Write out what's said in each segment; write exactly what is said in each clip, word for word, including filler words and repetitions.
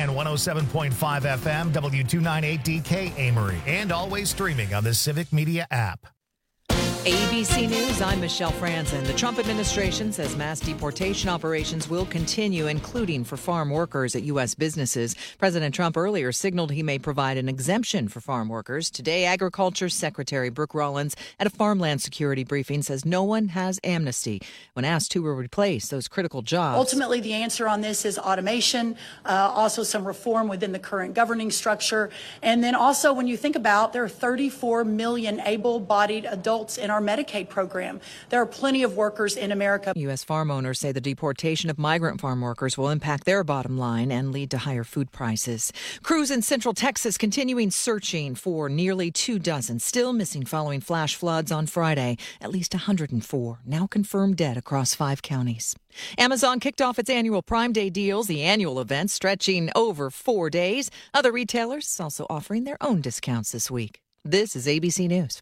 and one oh seven point five F M, W two ninety-eight D K Amory, and always streaming on the Civic Media app. A B C News, I'm Michelle Franzen. The Trump administration says mass deportation operations will continue, including for farm workers at U S businesses. President Trump earlier signaled he may provide an exemption for farm workers. Today, Agriculture Secretary Brooke Rollins at a farmland security briefing says no one has amnesty. When asked who will replace those critical jobs. Ultimately, the answer on this is automation, uh, also some reform within the current governing structure. And then also, when you think about, there are thirty-four million able-bodied adults in our Medicaid program. There are plenty of workers in America. U S farm owners say the deportation of migrant farm workers will impact their bottom line and lead to higher food prices. Crews in Central Texas continuing searching for nearly two dozen still missing following flash floods on Friday. At least one hundred four now confirmed dead across five counties. Amazon kicked off its annual Prime Day deals, the annual event stretching over four days. Other retailers also offering their own discounts this week. This is A B C News.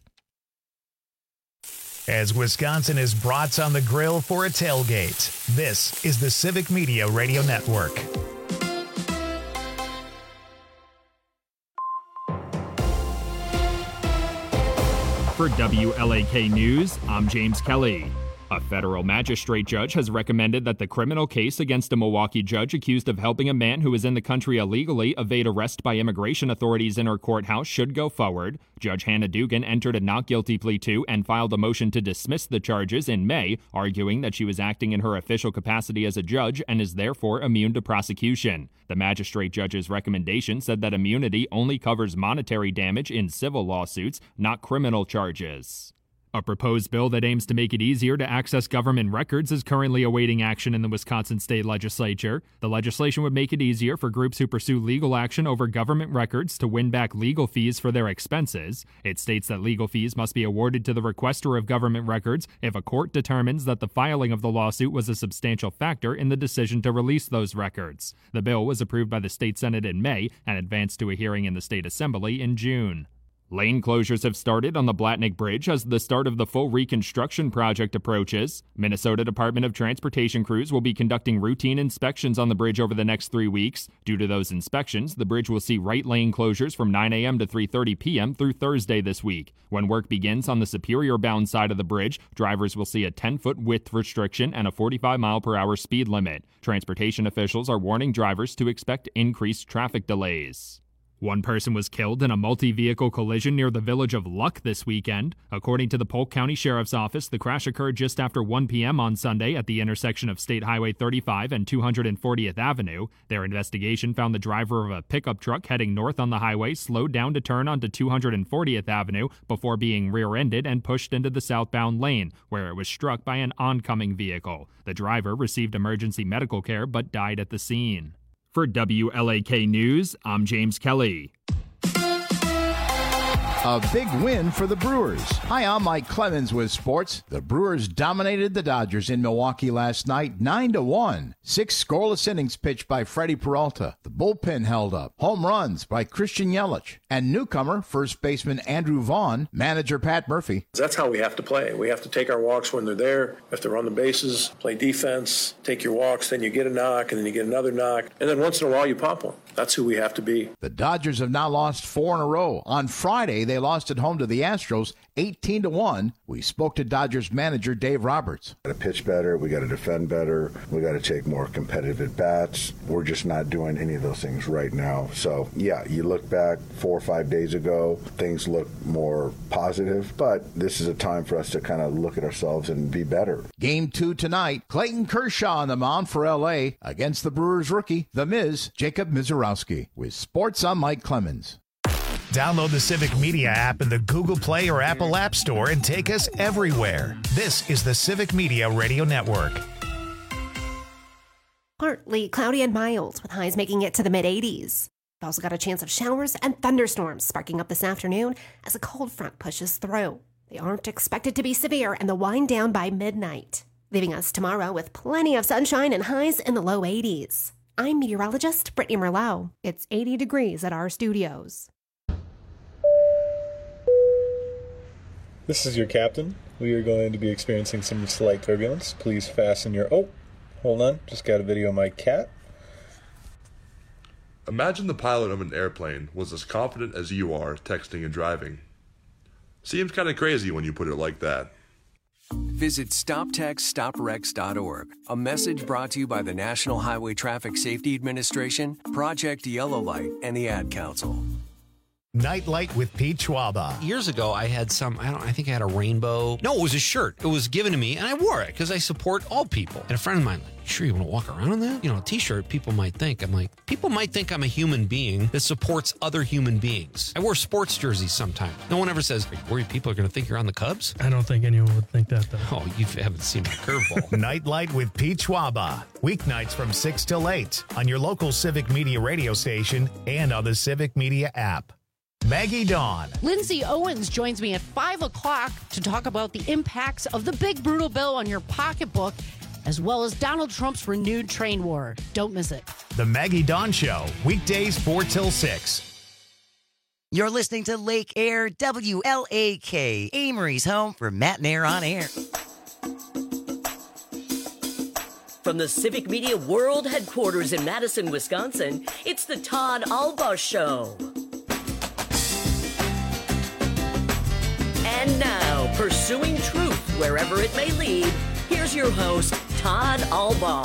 As Wisconsin is brats on the grill for a tailgate, this is the Civic Media Radio Network. For W L A K News, I'm James Kelly. A federal magistrate judge has recommended that the criminal case against a Milwaukee judge accused of helping a man who was in the country illegally evade arrest by immigration authorities in her courthouse should go forward. Judge Hannah Dugan entered a not guilty plea to and filed a motion to dismiss the charges in May, arguing that she was acting in her official capacity as a judge and is therefore immune to prosecution. The magistrate judge's recommendation said that immunity only covers monetary damage in civil lawsuits, not criminal charges. A proposed bill that aims to make it easier to access government records is currently awaiting action in the Wisconsin State Legislature. The legislation would make it easier for groups who pursue legal action over government records to win back legal fees for their expenses. It states that legal fees must be awarded to the requester of government records if a court determines that the filing of the lawsuit was a substantial factor in the decision to release those records. The bill was approved by the state Senate in May and advanced to a hearing in the state assembly in June. Lane closures have started on the Blatnick Bridge as the start of the full reconstruction project approaches. Minnesota Department of Transportation crews will be conducting routine inspections on the bridge over the next three weeks. Due to those inspections, the bridge will see right lane closures from nine a.m. to three thirty p.m. through Thursday this week. When work begins on the Superior-bound side of the bridge, drivers will see a ten-foot width restriction and a forty-five mile per hour speed limit. Transportation officials are warning drivers to expect increased traffic delays. One person was killed in a multi-vehicle collision near the village of Luck this weekend. According to the Polk County Sheriff's Office, the crash occurred just after one p.m. on Sunday at the intersection of State Highway thirty-five and two hundred fortieth Avenue. Their investigation found the driver of a pickup truck heading north on the highway slowed down to turn onto two hundred fortieth Avenue before being rear-ended and pushed into the southbound lane, where it was struck by an oncoming vehicle. The driver received emergency medical care but died at the scene. For W L A K News, I'm James Kelly. A big win for the Brewers. Hi, I'm Mike Clemens with sports. The Brewers dominated the Dodgers in Milwaukee last night, nine to one. Six scoreless innings pitched by Freddie Peralta. The bullpen held up. Home runs by Christian Yelich. And newcomer, first baseman Andrew Vaughn, manager Pat Murphy. That's how we have to play. We have to take our walks when they're there. We have to run the bases, play defense, take your walks, then you get a knock, and then you get another knock. And then once in a while, you pop one. That's who we have to be. The Dodgers have now lost four in a row. On Friday, they lost at home to the Astros, eighteen to one. We spoke to Dodgers manager Dave Roberts. We got to pitch better. We got to defend better. We got to take more competitive at-bats. We're just not doing any of those things right now. So, yeah, you look back four or five days ago, things look more positive, but this is a time for us to kind of look at ourselves and be better. Game two tonight, Clayton Kershaw on the mound for L A against the Brewers rookie, The Miz, Jacob Mizorowski. With sports, I'm Mike Clemens. Download the Civic Media app in the Google Play or Apple App Store and take us everywhere. This is the Civic Media Radio Network. Partly cloudy and mild, with highs making it to the mid-eighties. We've also got a chance of showers and thunderstorms sparking up this afternoon as a cold front pushes through. They aren't expected to be severe and they'll wind down by midnight, leaving us tomorrow with plenty of sunshine and highs in the low eighties. I'm meteorologist Brittany Merlot. It's eighty degrees at our studios. This is your captain. We are going to be experiencing some slight turbulence. Please fasten your... Oh, hold on. Just got a video of my cat. Imagine the pilot of an airplane was as confident as you are texting and driving. Seems kind of crazy when you put it like that. Visit stop text stop wrecks dot org. A message brought to you by the National Highway Traffic Safety Administration, Project Yellow Light, and the Ad Council. Nightlight with Pete Schwaba. Years ago, I had some, I don't I think I had a rainbow. No, it was a shirt. It was given to me, and I wore it because I support all people. And a friend of mine, like, sure you want to walk around in that? You know, a t-shirt, people might think. I'm like, people might think I'm a human being that supports other human beings. I wear sports jerseys sometimes. No one ever says, are you worried people are going to think you're on the Cubs? I don't think anyone would think that, though. Oh, you haven't seen my curveball. Nightlight with Pete Schwaba. Weeknights from six till eight on your local Civic Media radio station and on the Civic Media app. Maggie Dawn. Lindsay Owens joins me at five o'clock to talk about the impacts of the big brutal bill on your pocketbook, as well as Donald Trump's renewed train war. Don't miss it. The Maggie Dawn Show, weekdays four till six. You're listening to Lake Air, W L A K, Amory's home for Matt and Air on Air. From the Civic Media World Headquarters in Madison, Wisconsin, it's the Todd Alba Show. And now, pursuing truth wherever it may lead, here's your host, Todd Alba.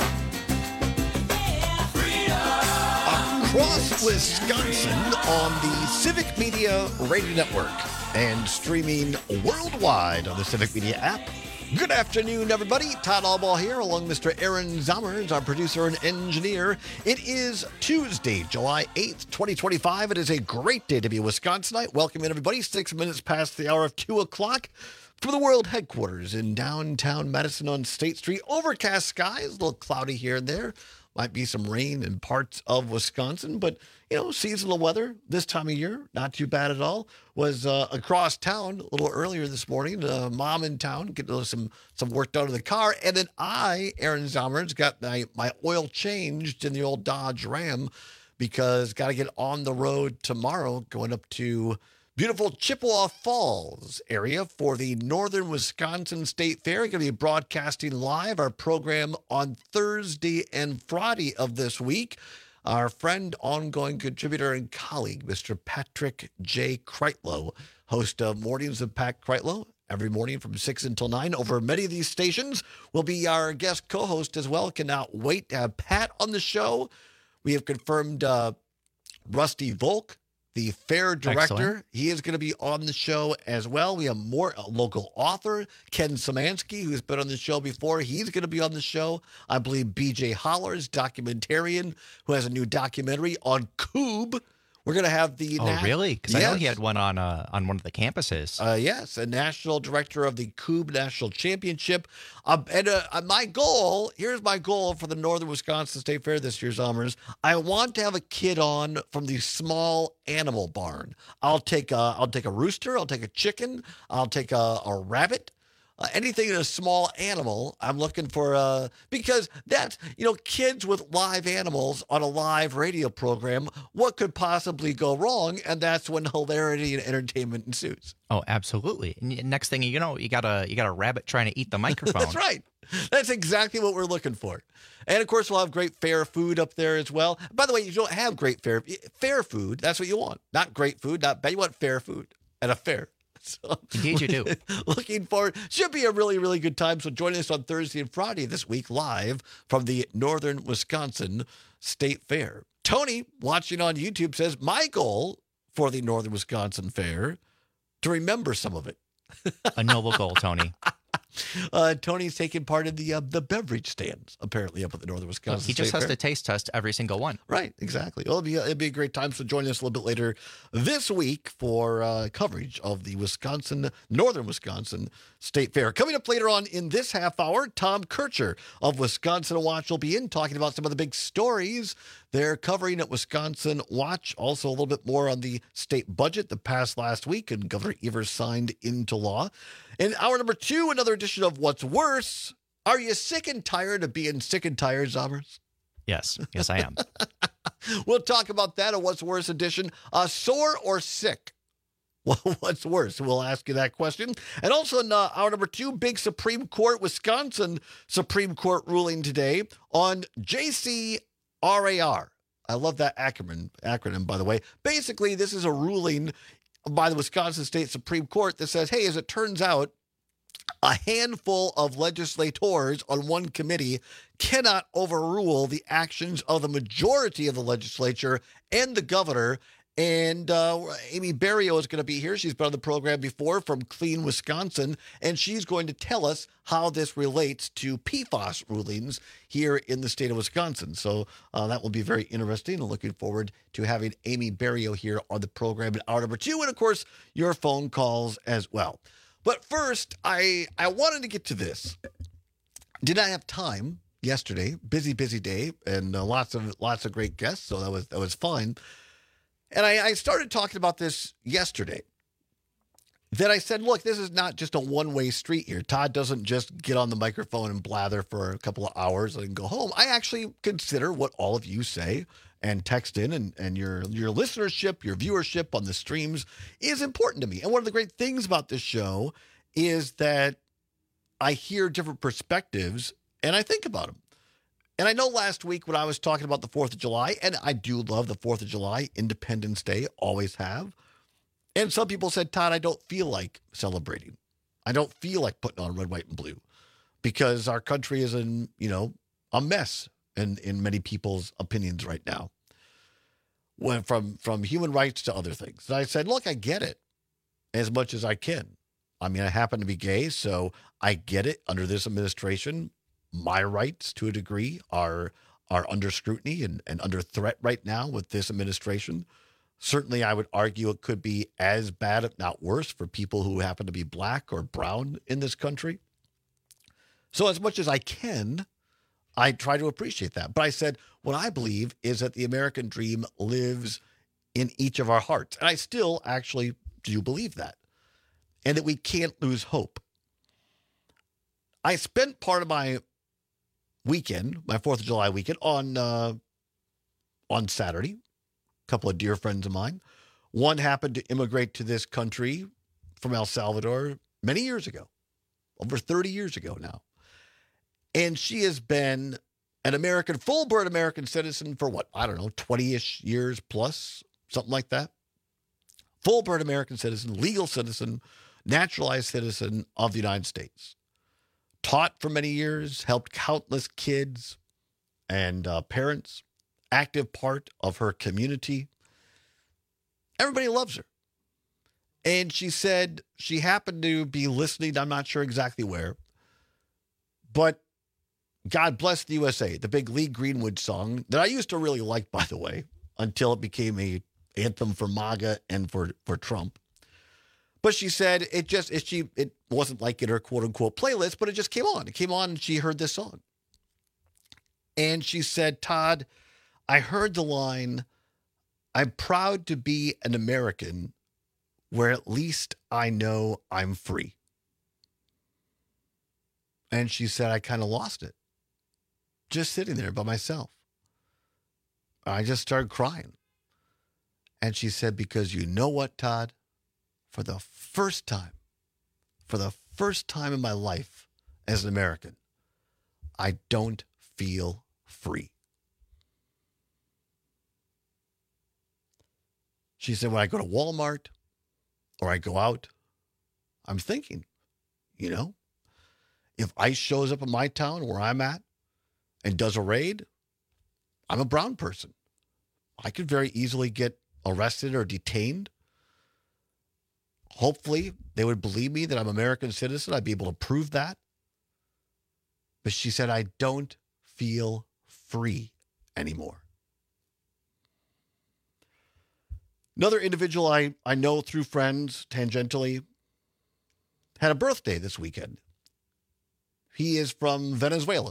Across Wisconsin on the Civic Media Radio Network and streaming worldwide on the Civic Media app. Good afternoon, everybody. Todd Albaugh here, along with Mister Aaron Zommers, our producer and engineer. It is Tuesday, July eighth, twenty twenty-five. It is a great day to be a Wisconsinite. Welcome in, everybody. Six minutes past the hour of two o'clock from the world headquarters in downtown Madison on State Street. Overcast skies, a little cloudy here and there. Might be some rain in parts of Wisconsin, but, you know, seasonal weather this time of year, not too bad at all. Was uh, across town a little earlier this morning. Uh, mom in town, getting some some work done to the car. And then I, Aaron Zommers, got my, my oil changed in the old Dodge Ram because got to get on the road tomorrow going up to beautiful Chippewa Falls area for the Northern Wisconsin State Fair. Going to be broadcasting live our program on Thursday and Friday of this week. Our friend, ongoing contributor, and colleague, Mister Patrick J. Kreitlow, host of Mornings with Pat Kreitlow, every morning from six until nine over many of these stations, will be our guest co-host as well. Cannot wait to have Pat on the show. We have confirmed uh, Rusty Volk, the fair director. Excellent. He is going to be on the show as well. We have more a local author, Ken Szymanski, who's been on the show before. He's going to be on the show. I believe B J Hollers, documentarian, who has a new documentary on Coob. We're going to have the... Oh, nat- really? Because yes. I know he had one on uh, on one of the campuses. Uh, yes, a national director of the Coob National Championship. Uh, and uh, my goal, here's my goal for the Northern Wisconsin State Fair this year, Zommers. I want to have a kid on from the small animal barn. I'll take a, I'll take a rooster, I'll take a chicken, I'll take a, a rabbit. Uh, anything in a small animal, I'm looking for, uh, because that's, you know, kids with live animals on a live radio program, what could possibly go wrong? And that's when hilarity and entertainment ensues. Oh, absolutely. And next thing you know, you got a, you got a rabbit trying to eat the microphone. That's right. That's exactly what we're looking for. And, of course, we'll have great fair food up there as well. By the way, you don't have great fair, fair food. That's what you want. Not great food, not bad. You want fair food at a fair. So, indeed you do. Looking forward. Should be a really, really good time. So join us on Thursday and Friday this week live from the Northern Wisconsin State Fair. Tony, watching on YouTube, says, my goal for the Northern Wisconsin Fair, to remember some of it. A noble goal, Tony. Uh, Tony's taking part in the uh, the beverage stands, apparently, up at the Northern Wisconsin He just State has Fair. to taste test every single one. Right, exactly. Well, it'll be, it'll be a great time. So join us a little bit later this week for uh, coverage of the Wisconsin, Northern Wisconsin State Fair. Coming up later on in this half hour, Tom Kircher of Wisconsin Watch will be in talking about some of the big stories they're covering at Wisconsin Watch. Also, a little bit more on the state budget that passed last week and Governor Evers signed into law. In hour number two, another edition of What's Worse. Are you sick and tired of being sick and tired, Zommers? Yes. Yes, I am. We'll talk about that in What's Worse edition. Uh, sore or sick? Well, what's worse? We'll ask you that question. And also in uh, hour number two, big Supreme Court, Wisconsin Supreme Court ruling today on J C R A R. I love that acronym, acronym, by the way. Basically, this is a ruling by the Wisconsin State Supreme Court that says, hey, as it turns out, a handful of legislators on one committee cannot overrule the actions of the majority of the legislature and the governor. And uh, Amy Berrio is going to be here. She's been on the program before from Clean Wisconsin, and she's going to tell us how this relates to P FAS rulings here in the state of Wisconsin. So uh, that will be very interesting, and looking forward to having Amy Berrio here on the program in hour number two, and of course, your phone calls as well. But first, I I wanted to get to this. Did I have time yesterday? Busy, busy day, and uh, lots of lots of great guests, so that was that was fun. And I, I started talking about this yesterday. Then I said, look, this is not just a one-way street here. Todd doesn't just get on the microphone and blather for a couple of hours and go home. I actually consider what all of you say and text in, and, and your, your listenership, your viewership on the streams is important to me. And one of the great things about this show is that I hear different perspectives and I think about them. And I know last week when I was talking about the fourth of July, and I do love the fourth of July, Independence Day, always have. And some people said, Todd, I don't feel like celebrating. I don't feel like putting on red, white, and blue because our country is in, you know, a mess in, in many people's opinions right now. When, from, from human rights to other things. And I said, look, I get it as much as I can. I mean, I happen to be gay, so I get it under this administration. My rights, to a degree, are are under scrutiny and, and under threat right now with this administration. Certainly, I would argue it could be as bad, if not worse, for people who happen to be black or brown in this country. So as much as I can, I try to appreciate that. But I said, what I believe is that the American dream lives in each of our hearts. And I still actually do believe that. And that we can't lose hope. I spent part of my weekend, my fourth of July weekend, on uh, on Saturday. A couple of dear friends of mine. One happened to immigrate to this country from El Salvador many years ago, over thirty years ago now. And she has been an American, full-blood American citizen for what, I don't know, twenty-ish years plus, something like that. Full-blood American citizen, legal citizen, naturalized citizen of the United States. Taught for many years, helped countless kids and uh, parents, active part of her community. Everybody loves her. And she said she happened to be listening, I'm not sure exactly where, but God Bless the U S A, the big Lee Greenwood song that I used to really like, by the way, until it became a anthem for MAGA and for, for Trump. But she said it just, it, she, it wasn't like in her quote unquote playlist, but it just came on. It came on and she heard this song. And she said, Todd, I heard the line, I'm proud to be an American where at least I know I'm free. And she said, I kind of lost it. Just sitting there by myself. I just started crying. And she said, because you know what, Todd? For the first time, for the first time in my life as an American, I don't feel free. She said, when I go to Walmart or I go out, I'm thinking, you know, if ICE shows up in my town where I'm at and does a raid, I'm a brown person. I could very easily get arrested or detained. Hopefully, they would believe me that I'm an American citizen. I'd be able to prove that. But she said, I don't feel free anymore. Another individual I, I know through friends, tangentially, had a birthday this weekend. He is from Venezuela.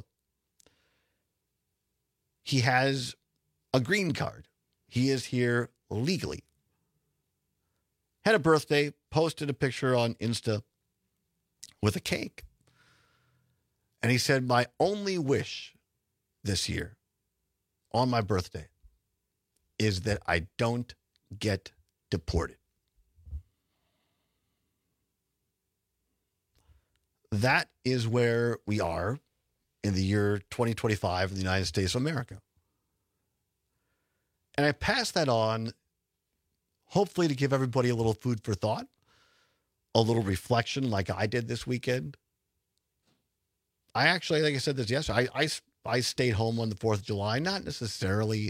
He has a green card. He is here legally. Had a birthday, posted a picture on Insta with a cake. And he said, my only wish this year on my birthday is that I don't get deported. That is where we are in the year twenty twenty-five in the United States of America. And I pass that on, hopefully to give everybody a little food for thought, a little reflection like I did this weekend. I actually, like I said this yesterday, I, I, I stayed home on the fourth of July, not necessarily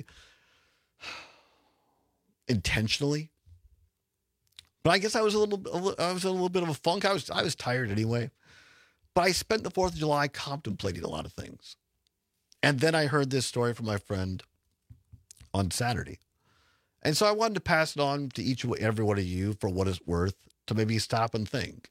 intentionally, but I guess I was a little, I was in a little bit of a funk. I was, I was tired anyway, but I spent the fourth of July contemplating a lot of things. And then I heard this story from my friend on Saturday. And so I wanted to pass it on to each and every one of you for what it's worth to maybe stop and think.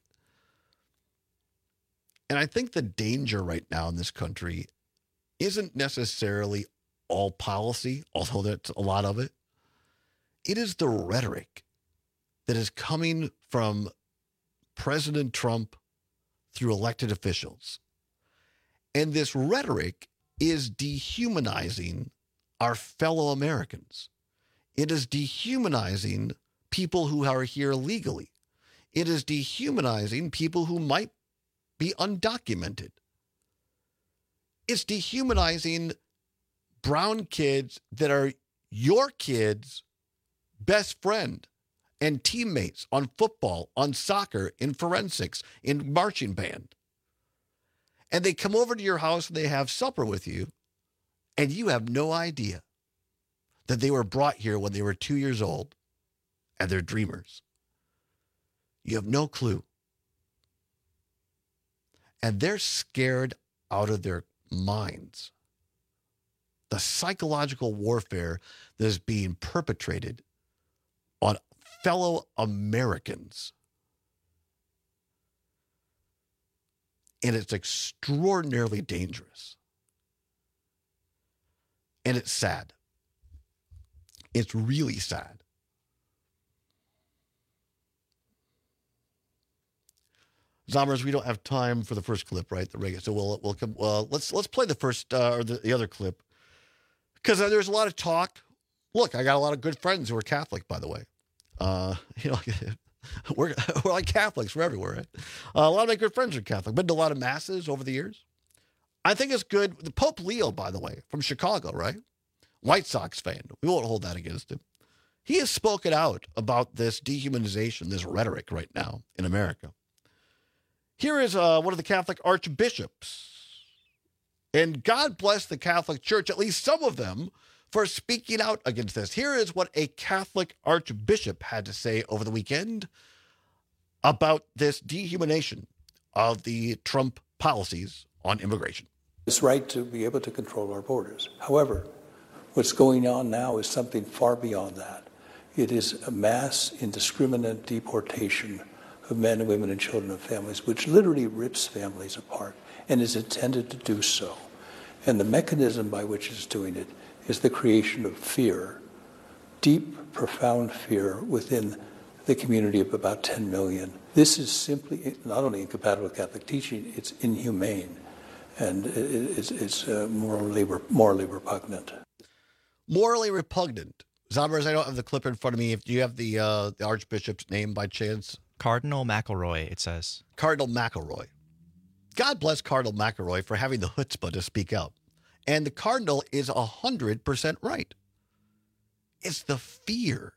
And I think the danger right now in this country isn't necessarily all policy, although that's a lot of it. It is the rhetoric that is coming from President Trump through elected officials. And this rhetoric is dehumanizing our fellow Americans. It is dehumanizing people who are here legally. It is dehumanizing people who might be undocumented. It's dehumanizing brown kids that are your kids' best friend and teammates on football, on soccer, in forensics, in marching band. And they come over to your house and they have supper with you, and you have no idea that they were brought here when they were two years old and they're dreamers. You have no clue. And they're scared out of their minds. The psychological warfare that is being perpetrated on fellow Americans. And it's extraordinarily dangerous. And it's sad. It's really sad. Zombers, we don't have time for the first clip, right? The regular. So we'll we'll come. Well, let's let's play the first uh, or the, the other clip, because uh, there's a lot of talk. Look, I got a lot of good friends who are Catholic, by the way. Uh, you know, we're we're like Catholics. We're everywhere, right? Uh, a lot of my good friends are Catholic. Been to a lot of masses over the years. I think it's good. The Pope Leo, by the way, from Chicago, right? White Sox fan. We won't hold that against him. He has spoken out about this dehumanization, this rhetoric right now in America. Here is uh, one of the Catholic archbishops. And God bless the Catholic Church, at least some of them, for speaking out against this. Here is what a Catholic archbishop had to say over the weekend about this dehumanization of the Trump policies on immigration. It's right to be able to control our borders. However, what's going on now is something far beyond that. It is a mass indiscriminate deportation of men and women and children and families, which literally rips families apart and is intended to do so. And the mechanism by which it's doing it is the creation of fear, deep, profound fear within the community of about ten million. This is simply not only incompatible with Catholic teaching, it's inhumane, and it's, it's uh, morally, morally repugnant. Morally repugnant. Zombers, I don't have the clip in front of me. If you have the uh, the Archbishop's name by chance? Cardinal McElroy, it says. Cardinal McElroy. God bless Cardinal McElroy for having the chutzpah to speak out. And the Cardinal is one hundred percent right. It's the fear.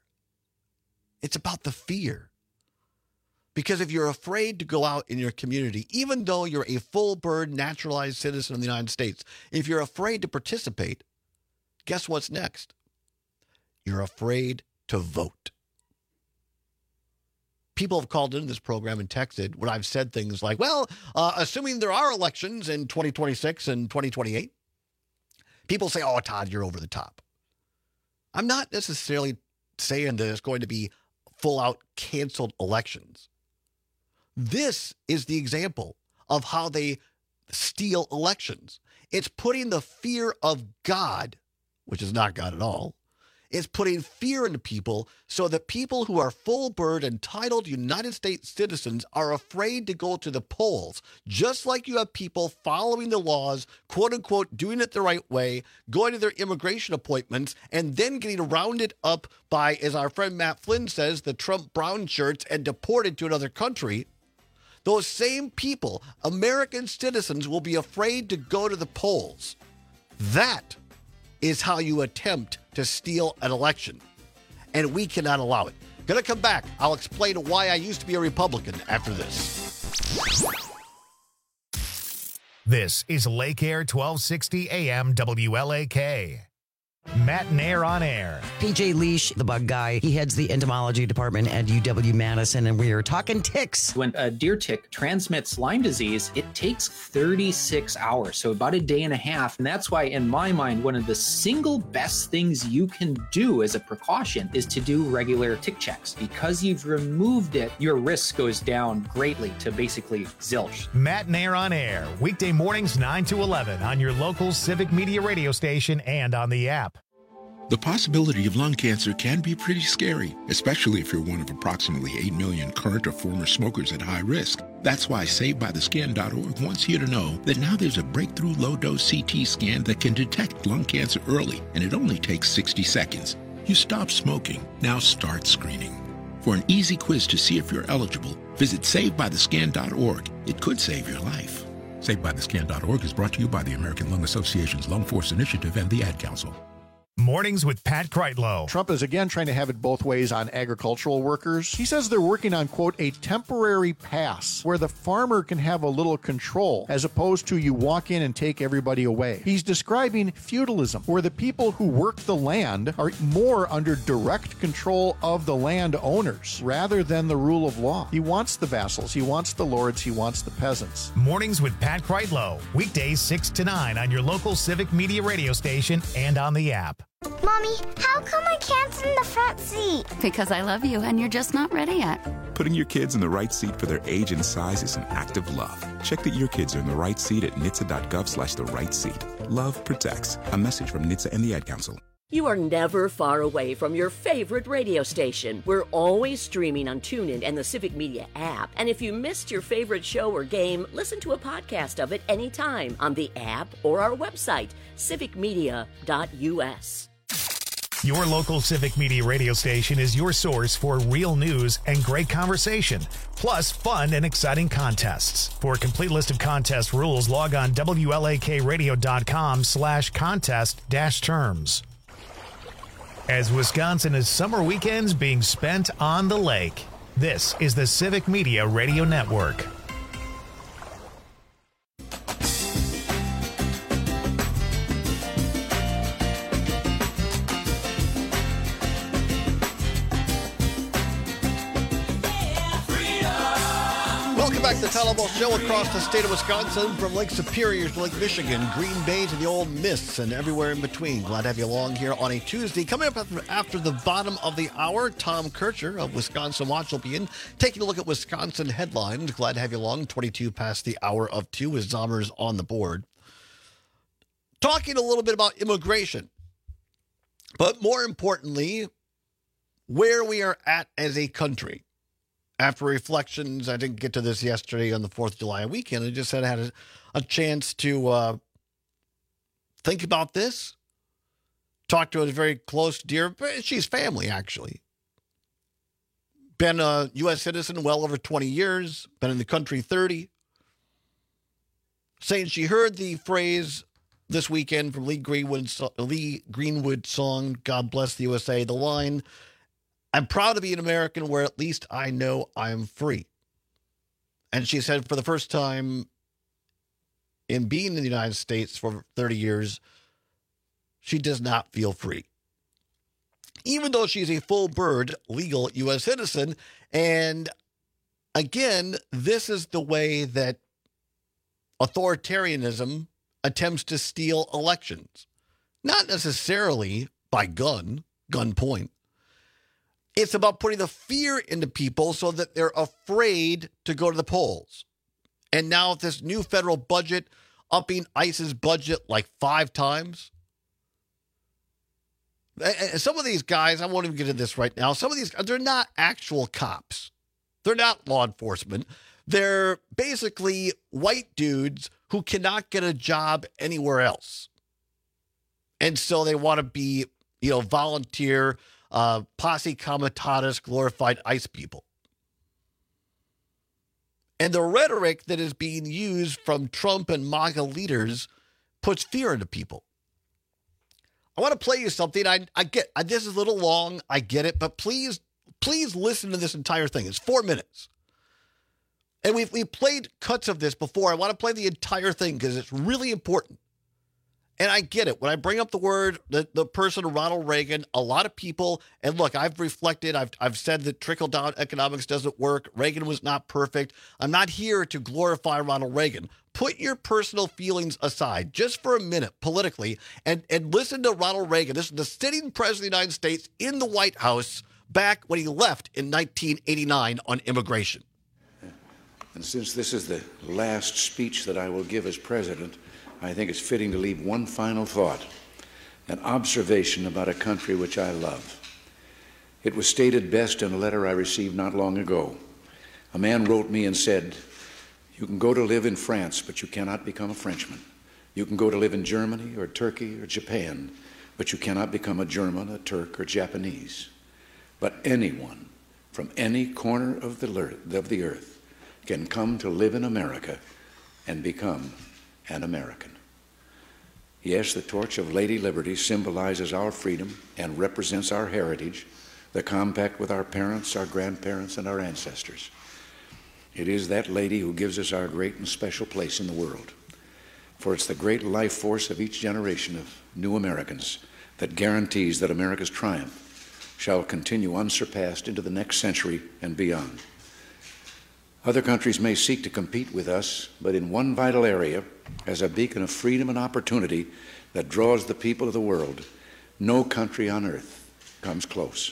It's about the fear. Because if you're afraid to go out in your community, even though you're a full-bird naturalized citizen of the United States, if you're afraid to participate, guess what's next? You're afraid to vote. People have called into this program and texted when I've said things like, well, uh, assuming there are elections in twenty twenty-six and twenty twenty-eight, people say, oh, Todd, you're over the top. I'm not necessarily saying that it's going to be full-out canceled elections. This is the example of how they steal elections. It's putting the fear of God, which is not God at all, is putting fear into people so that people who are full-bird entitled United States citizens are afraid to go to the polls, just like you have people following the laws, quote-unquote, doing it the right way, going to their immigration appointments, and then getting rounded up by, as our friend Matt Flynn says, the Trump brown shirts and deported to another country. Those same people, American citizens, will be afraid to go to the polls. That is how you attempt to steal an election. And we cannot allow it. Gonna come back. I'll explain why I used to be a Republican after this. This is Lake Air twelve sixty A M W L A K. Matt Nair on air. P J Leash, the bug guy, he heads the entomology department at U W Madison, and we are talking ticks. When a deer tick transmits Lyme disease, it takes thirty-six hours, so about a day and a half. And that's why, in my mind, one of the single best things you can do as a precaution is to do regular tick checks. Because you've removed it, your risk goes down greatly to basically zilch. Matt Nair on air, weekday mornings nine to eleven on your local Civic Media radio station and on the app. The possibility of lung cancer can be pretty scary, especially if you're one of approximately eight million current or former smokers at high risk. That's why Saved By The Scan dot org wants you to know that now there's a breakthrough low-dose C T scan that can detect lung cancer early, and it only takes sixty seconds. You stop smoking, now start screening. For an easy quiz to see if you're eligible, visit Saved By The Scan dot org. It could save your life. Saved By The Scan dot org is brought to you by the American Lung Association's Lung Force Initiative and the Ad Council. Mornings with Pat Kreitlow. Trump is again trying to have it both ways on agricultural workers. He says they're working on, quote, a temporary pass where the farmer can have a little control as opposed to you walk in and take everybody away. He's describing feudalism, where the people who work the land are more under direct control of the landowners rather than the rule of law. He wants the vassals, he wants the lords, he wants the peasants. Mornings with Pat Kreitlow. Weekdays six to nine on your local Civic Media radio station and on the app. Mommy, how come I can't sit in the front seat? Because I love you and you're just not ready yet. Putting your kids in the right seat for their age and size is an act of love. Check that your kids are in the right seat at N H T S A dot gov slash the right seat. Love protects. A message from N H T S A and the Ad Council. You are never far away from your favorite radio station. We're always streaming on TuneIn and the Civic Media app. And if you missed your favorite show or game, listen to a podcast of it anytime on the app or our website, civic media dot U S. Your local Civic Media radio station is your source for real news and great conversation, plus fun and exciting contests. For a complete list of contest rules, log on W L A K radio dot com slash contest dash terms. As Wisconsin has summer weekends being spent on the lake, this is the Civic Media Radio Network. Welcome back to the Tyler Ball Show across the state of Wisconsin, from Lake Superior to Lake Michigan, Green Bay to the Old Mists, and everywhere in between. Glad to have you along here on a Tuesday. Coming up after, after the bottom of the hour, Tom Kircher of Wisconsin Watch will be in, taking a look at Wisconsin headlines. Glad to have you along. twenty-two past the hour of two with Zommers on the board. Talking a little bit about immigration, but more importantly, where we are at as a country. After reflections, I didn't get to this yesterday on the fourth of July weekend. I just had had a, a chance to uh, think about this. Talk to a very close, dear, she's family, actually. Been a U S citizen well over twenty years, been in the country thirty. Saying she heard the phrase this weekend from Lee Greenwood's, Lee Greenwood's song, God Bless the U S A, the line, I'm proud to be an American where at least I know I'm free. And she said for the first time in being in the United States for thirty years, she does not feel free. Even though she's a full bird legal U S citizen. And again, this is the way that authoritarianism attempts to steal elections. Not necessarily by gun, gunpoint. It's about putting the fear into people so that they're afraid to go to the polls. And now with this new federal budget, upping ICE's budget like five times. Some of these guys, I won't even get into this right now. Some of these, they're not actual cops. They're not law enforcement. They're basically white dudes who cannot get a job anywhere else. And so they want to be, you know, volunteer Uh, posse comitatus, glorified ICE people. And the rhetoric that is being used from Trump and MAGA leaders puts fear into people. I want to play you something. I, I get I, this is a little long. I get it. But please, please listen to this entire thing. It's four minutes. And we've, we've played cuts of this before. I want to play the entire thing because it's really important. And I get it. When I bring up the word, the, the person, Ronald Reagan, a lot of people, and look, I've reflected, I've, I've said that trickle-down economics doesn't work. Reagan was not perfect. I'm not here to glorify Ronald Reagan. Put your personal feelings aside just for a minute politically and, and listen to Ronald Reagan. This is the sitting president of the United States in the White House back when he left in nineteen eighty-nine on immigration. And since this is the last speech that I will give as president, I think it's fitting to leave one final thought, an observation about a country which I love. It was stated best in a letter I received not long ago. A man wrote me and said, "You can go to live in France, but you cannot become a Frenchman. You can go to live in Germany or Turkey or Japan, but you cannot become a German, a Turk, or Japanese. But anyone from any corner of the earth can come to live in America and become an American." Yes, the torch of Lady Liberty symbolizes our freedom and represents our heritage, the compact with our parents, our grandparents, and our ancestors. It is that lady who gives us our great and special place in the world. For it's the great life force of each generation of new Americans that guarantees that America's triumph shall continue unsurpassed into the next century and beyond. Other countries may seek to compete with us, but in one vital area, as a beacon of freedom and opportunity that draws the people of the world, no country on earth comes close.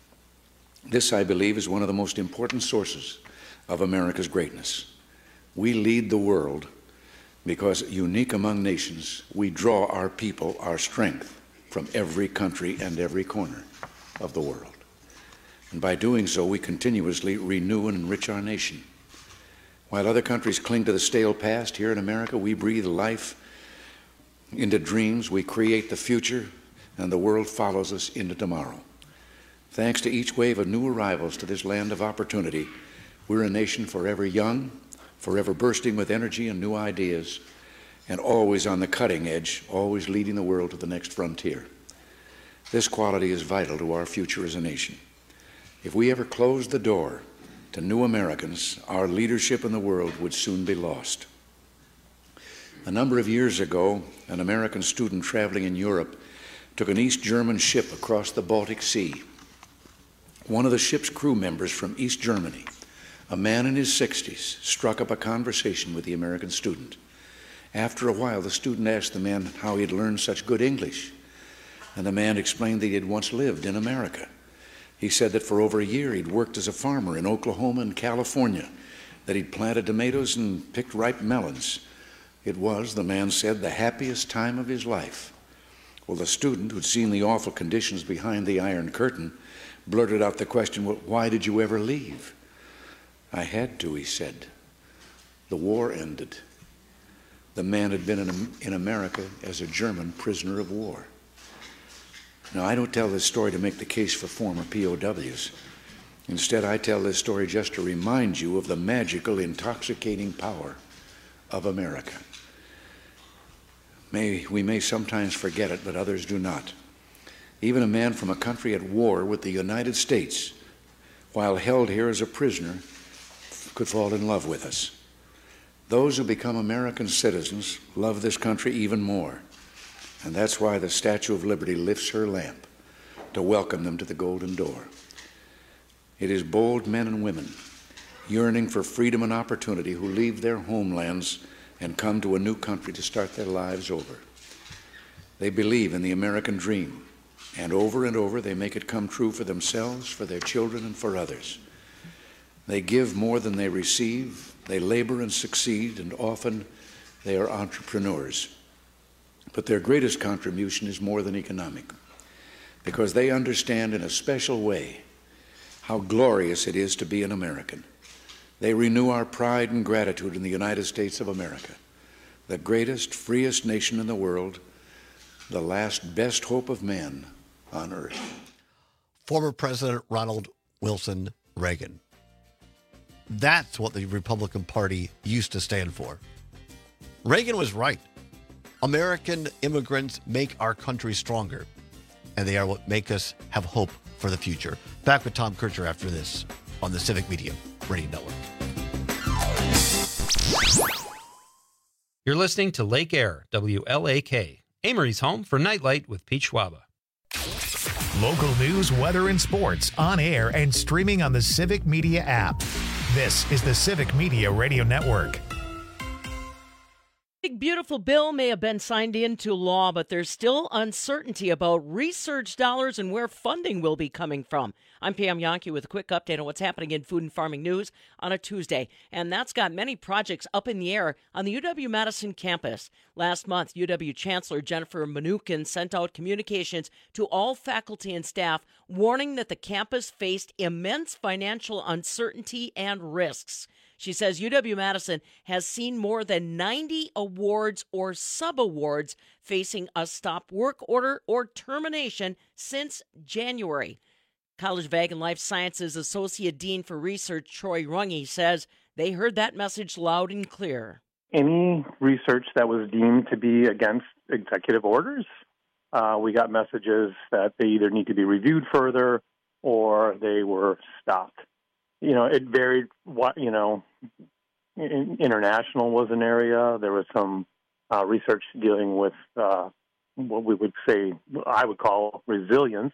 This, I believe, is one of the most important sources of America's greatness. We lead the world because, unique among nations, we draw our people, our strength, from every country and every corner of the world. And by doing so, we continuously renew and enrich our nation. While other countries cling to the stale past, here in America, we breathe life into dreams, we create the future, and the world follows us into tomorrow. Thanks to each wave of new arrivals to this land of opportunity, we're a nation forever young, forever bursting with energy and new ideas, and always on the cutting edge, always leading the world to the next frontier. This quality is vital to our future as a nation. If we ever close the door to new Americans, our leadership in the world would soon be lost. A number of years ago, an American student traveling in Europe took an East German ship across the Baltic Sea. One of the ship's crew members from East Germany, a man in his sixties, struck up a conversation with the American student. After a while, the student asked the man how he had learned such good English, and the man explained that he had once lived in America. He said that for over a year he'd worked as a farmer in Oklahoma and California, that he'd planted tomatoes and picked ripe melons. It was, the man said, the happiest time of his life. Well, the student, who'd seen the awful conditions behind the Iron Curtain, blurted out the question, "Well, why did you ever leave?" "I had to," he said. "The war ended." The man had been in, in America as a German prisoner of war. Now, I don't tell this story to make the case for former P O Ws. Instead, I tell this story just to remind you of the magical, intoxicating power of America. May, we may sometimes forget it, but others do not. Even a man from a country at war with the United States, while held here as a prisoner, could fall in love with us. Those who become American citizens love this country even more. And that's why the Statue of Liberty lifts her lamp to welcome them to the Golden Door. It is bold men and women yearning for freedom and opportunity who leave their homelands and come to a new country to start their lives over. They believe in the American dream, and over and over they make it come true for themselves, for their children, and for others. They give more than they receive, they labor and succeed, and often they are entrepreneurs. But their greatest contribution is more than economic, because they understand in a special way how glorious it is to be an American. They renew our pride and gratitude in the United States of America, the greatest, freest nation in the world, the last best hope of man on earth. Former President Ronald Wilson Reagan. That's what the Republican Party used to stand for. Reagan was right. American immigrants make our country stronger, and they are what make us have hope for the future. Back with Tom Kircher after this on the Civic Media Radio Network. You're listening to Lake Air, W L A K, Amory's home for Nightlight with Pete Schwaba. Local news, weather, and sports on air and streaming on the Civic Media app. This is the Civic Media Radio Network. Big beautiful bill may have been signed into law, but there's still uncertainty about research dollars and where funding will be coming from. I'm Pam Yonke with a quick update on what's happening in food and farming news on a Tuesday. And that's got many projects up in the air on the U W-Madison campus. Last month, U W Chancellor Jennifer Mnuchin sent out communications to all faculty and staff warning that the campus faced immense financial uncertainty and risks. She says U W-Madison has seen more than ninety awards or sub-awards facing a stop work order or termination since January. College of Ag and Life Sciences Associate Dean for Research Troy Runge says they heard that message loud and clear. Any research that was deemed to be against executive orders, uh, we got messages that they either need to be reviewed further or they were stopped. You know, it varied. What you know, international was an area. There was some uh, research dealing with uh, what we would say, I would call resilience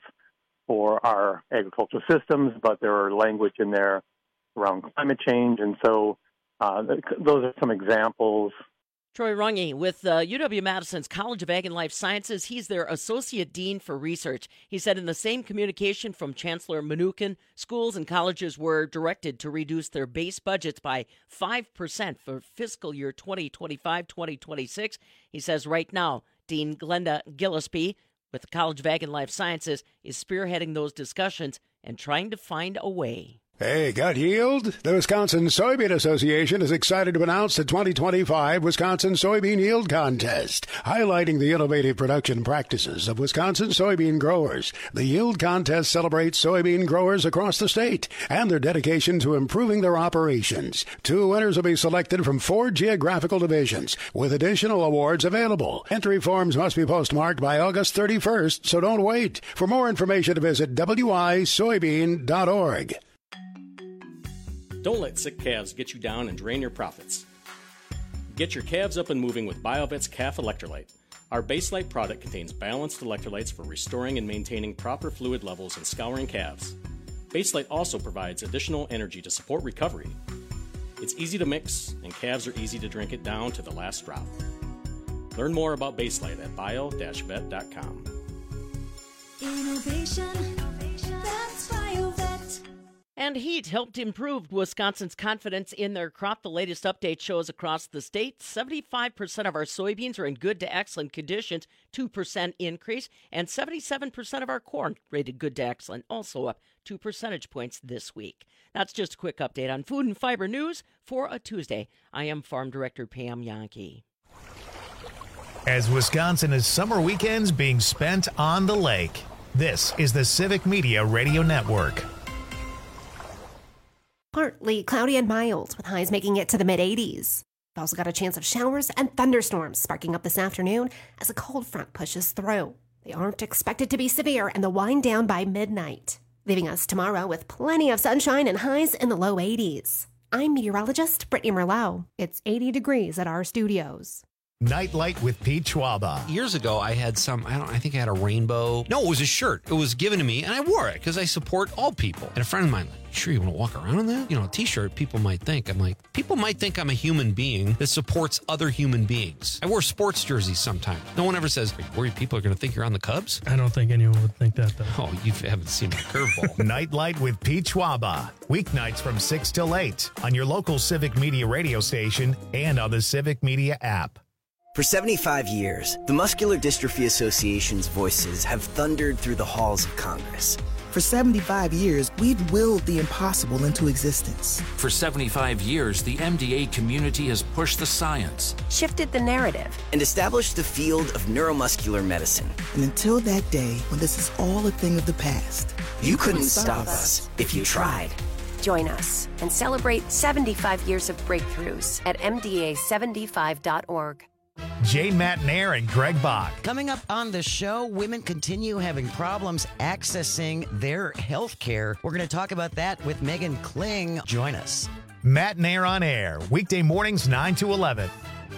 for our agricultural systems, but there are language in there around climate change, and so uh, those are some examples. Troy Runge with uh, U W-Madison's College of Ag and Life Sciences. He's their Associate Dean for Research. He said in the same communication from Chancellor Mnuchin, schools and colleges were directed to reduce their base budgets by five percent for fiscal year twenty twenty-five twenty twenty-six. He says right now, Dean Glenda Gillespie with the College of Ag and Life Sciences is spearheading those discussions and trying to find a way. Hey, got yield? The Wisconsin Soybean Association is excited to announce the twenty twenty-five Wisconsin Soybean Yield Contest, highlighting the innovative production practices of Wisconsin soybean growers. The Yield Contest celebrates soybean growers across the state and their dedication to improving their operations. Two winners will be selected from four geographical divisions, with additional awards available. Entry forms must be postmarked by August thirty-first, so don't wait. For more information, visit W I soybean dot org. Don't let sick calves get you down and drain your profits. Get your calves up and moving with BioVet's Calf Electrolyte. Our Baselite product contains balanced electrolytes for restoring and maintaining proper fluid levels and scouring calves. Baselite also provides additional energy to support recovery. It's easy to mix, and calves are easy to drink it down to the last drop. Learn more about Baselite at bio dash vet dot com. Innovation, that's BioVet. And heat helped improve Wisconsin's confidence in their crop. The latest update shows across the state, seventy-five percent of our soybeans are in good to excellent conditions, two percent increase, and seventy-seven percent of our corn rated good to excellent, also up two percentage points this week. That's just a quick update on food and fiber news for a Tuesday. I am Farm Director Pam Yonke. As Wisconsin is summer weekends being spent on the lake, this is the Civic Media Radio Network. Partly cloudy and mild, with highs making it to the mid eighties. We've also got a chance of showers and thunderstorms sparking up this afternoon as a cold front pushes through. They aren't expected to be severe and they'll wind down by midnight, leaving us tomorrow with plenty of sunshine and highs in the low eighties. I'm meteorologist Brittany Merlot. It's eighty degrees at our studios. Nightlight with Pete Schwaba. Years ago, I had some, I don't, I think I had a rainbow. No, it was a shirt. It was given to me, and I wore it because I support all people. And a friend of mine, like, sure you want to walk around in that? You know, a t-shirt, people might think. I'm like, people might think I'm a human being that supports other human beings. I wear sports jerseys sometimes. No one ever says, are you worried people are going to think you're on the Cubs? I don't think anyone would think that, though. Oh, you haven't seen my curveball. Nightlight with Pete Schwaba. Weeknights from six till eight on your local Civic Media radio station and on the Civic Media app. For seventy-five years, the Muscular Dystrophy Association's voices have thundered through the halls of Congress. For seventy-five years, we've willed the impossible into existence. For seventy-five years, the M D A community has pushed the science, shifted the narrative, and established the field of neuromuscular medicine. And until that day, when this is all a thing of the past, you, you couldn't, couldn't stop us if you tried. Join us and celebrate seventy-five years of breakthroughs at M D A seventy-five dot org. Jane Matnair and Greg Bach. Coming up on the show, women continue having problems accessing their health care. We're going to talk about that with Megan Kling. Join us. Matnair on Air, weekday mornings nine to eleven.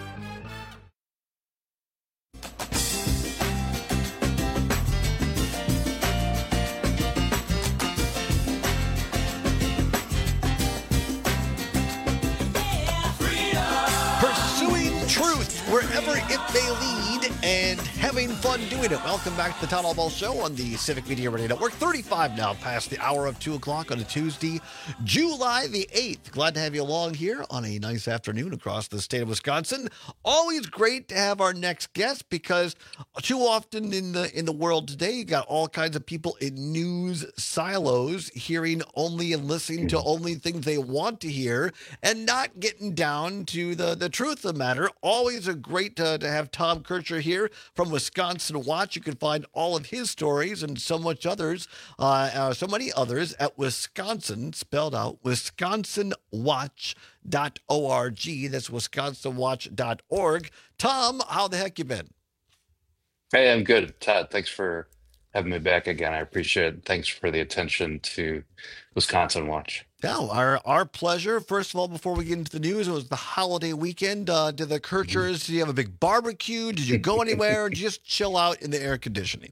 Truth wherever it may lead and having fun doing it. Welcome back to the Town Hall Ball Show on the Civic Media Radio Network. thirty-five now past the hour of two o'clock on a Tuesday, July the eighth. Glad to have you along here on a nice afternoon across the state of Wisconsin. Always great to have our next guest because too often in the in the world today, you got all kinds of people in news silos hearing only and listening to only things they want to hear and not getting down to the, the truth of the matter. Always a great uh, to have Tom Kircher here from Wisconsin Watch. You can find all of his stories and so much others, uh, uh, so many others at Wisconsin, spelled out, wisconsin watch dot org. That's wisconsin watch dot org. Tom, how the heck you been? Hey, I'm good. Todd, thanks for having me back again. I appreciate it. Thanks for the attention to Wisconsin Watch. Yeah, our our pleasure. First of all, before we get into the news, it was the holiday weekend. Uh, did the Kirchers, did you have a big barbecue? Did you go anywhere or just chill out in the air conditioning?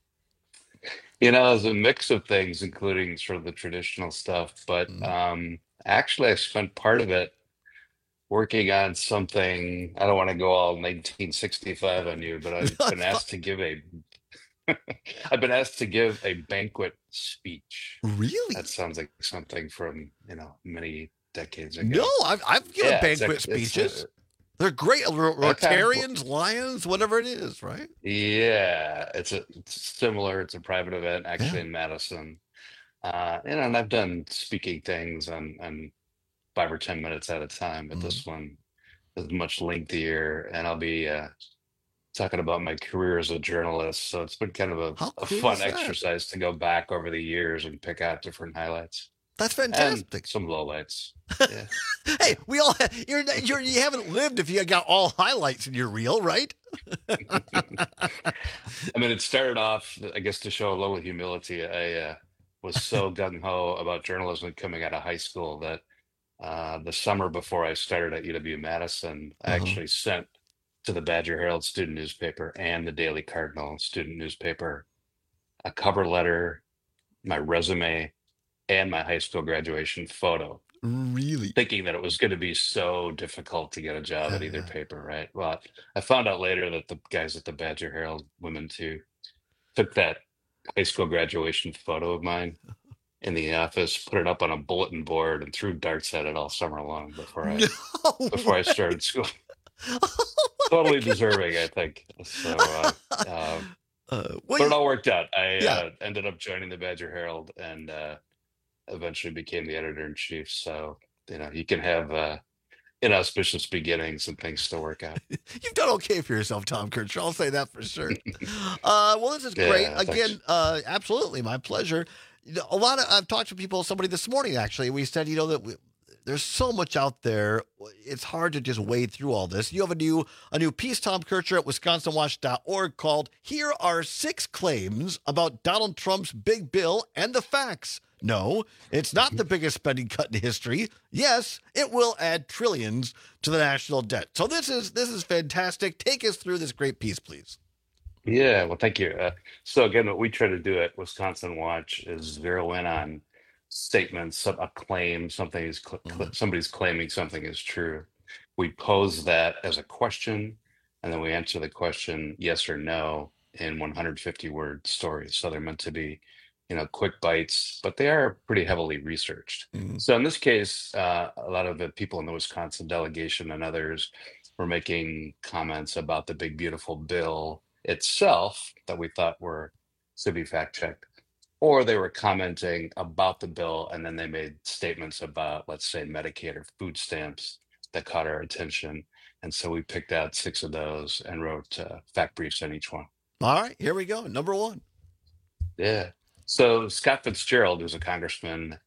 You know, it was a mix of things, including sort of the traditional stuff. But um, actually, I spent part of it working on something. I don't want to go all nineteen sixty-five on you, but I've been asked to give a I've been asked to give a banquet speech. Really? That sounds like something from, you know, many decades ago. No, I've, I've given Yeah, it's banquet a- it's speeches. a- They're great. Ro- Okay. Rotarians, Lions, whatever it is, right? Yeah, it's a it's similar. It's a private event actually in Madison. Uh, you know, and I've done speaking things on on five or ten minutes at a time, but this one is much lengthier, and I'll be uh, talking about my career as a journalist. So it's been kind of a, a cool fun is that? exercise to go back over the years and pick out different highlights. That's And fantastic. some lowlights. Yeah. Hey, we all you're, you're you haven't lived if you got all highlights in your reel, right? I mean, it started off, I guess, to show a level of humility. I uh, was so gung ho about journalism coming out of high school that uh, the summer before I started at U W Madison, I Uh-huh. actually sent to the Badger Herald student newspaper and the Daily Cardinal student newspaper a cover letter, my resume, and my high school graduation photo. Really? Thinking that it was going to be so difficult to get a job at either paper, right? Well, I found out later that the guys at the Badger Herald, women too, took that high school graduation photo of mine in the office, put it up on a bulletin board, and threw darts at it all summer long before I No before I way. started school. Totally deserving, I think. So, uh, um, Uh, but well, it all worked out. I Yeah. uh, ended up joining the Badger Herald and uh, eventually became the editor in chief. So, you know, you can have uh, inauspicious beginnings and things still work out. You've done okay for yourself, Tom Kircher. I'll say that for sure. uh, well, this is great. Yeah, thanks. Again, uh, absolutely, my pleasure. You know, a lot of I've talked to people. Somebody this morning actually. We said, you know, that we, there's so much out there. It's hard to just wade through all this. You have a new a new piece, Tom Kircher, at wisconsin watch dot org called "Here Are Six Claims About Donald Trump's Big Bill and the Facts." No, it's not the biggest spending cut in history. Yes, it will add trillions to the national debt. So this is this is fantastic. Take us through this great piece, please. Yeah, well, thank you. Uh, so again, what we try to do at Wisconsin Watch is zero in on statements, a claim, something is cl- cl- somebody's claiming something is true. We pose that as a question, and then we answer the question yes or no in one hundred fifty word stories. So they're meant to be, you know, quick bites, but they are pretty heavily researched. So in this case, uh, a lot of the people in the Wisconsin delegation and others were making comments about the big beautiful bill itself that we thought were should be fact checked, or they were commenting about the bill and then they made statements about, let's say, Medicaid or food stamps that caught our attention. And so we picked out six of those and wrote uh, fact briefs on each one. All right, here we go. Number one. Yeah. So Scott Fitzgerald, who's a congressman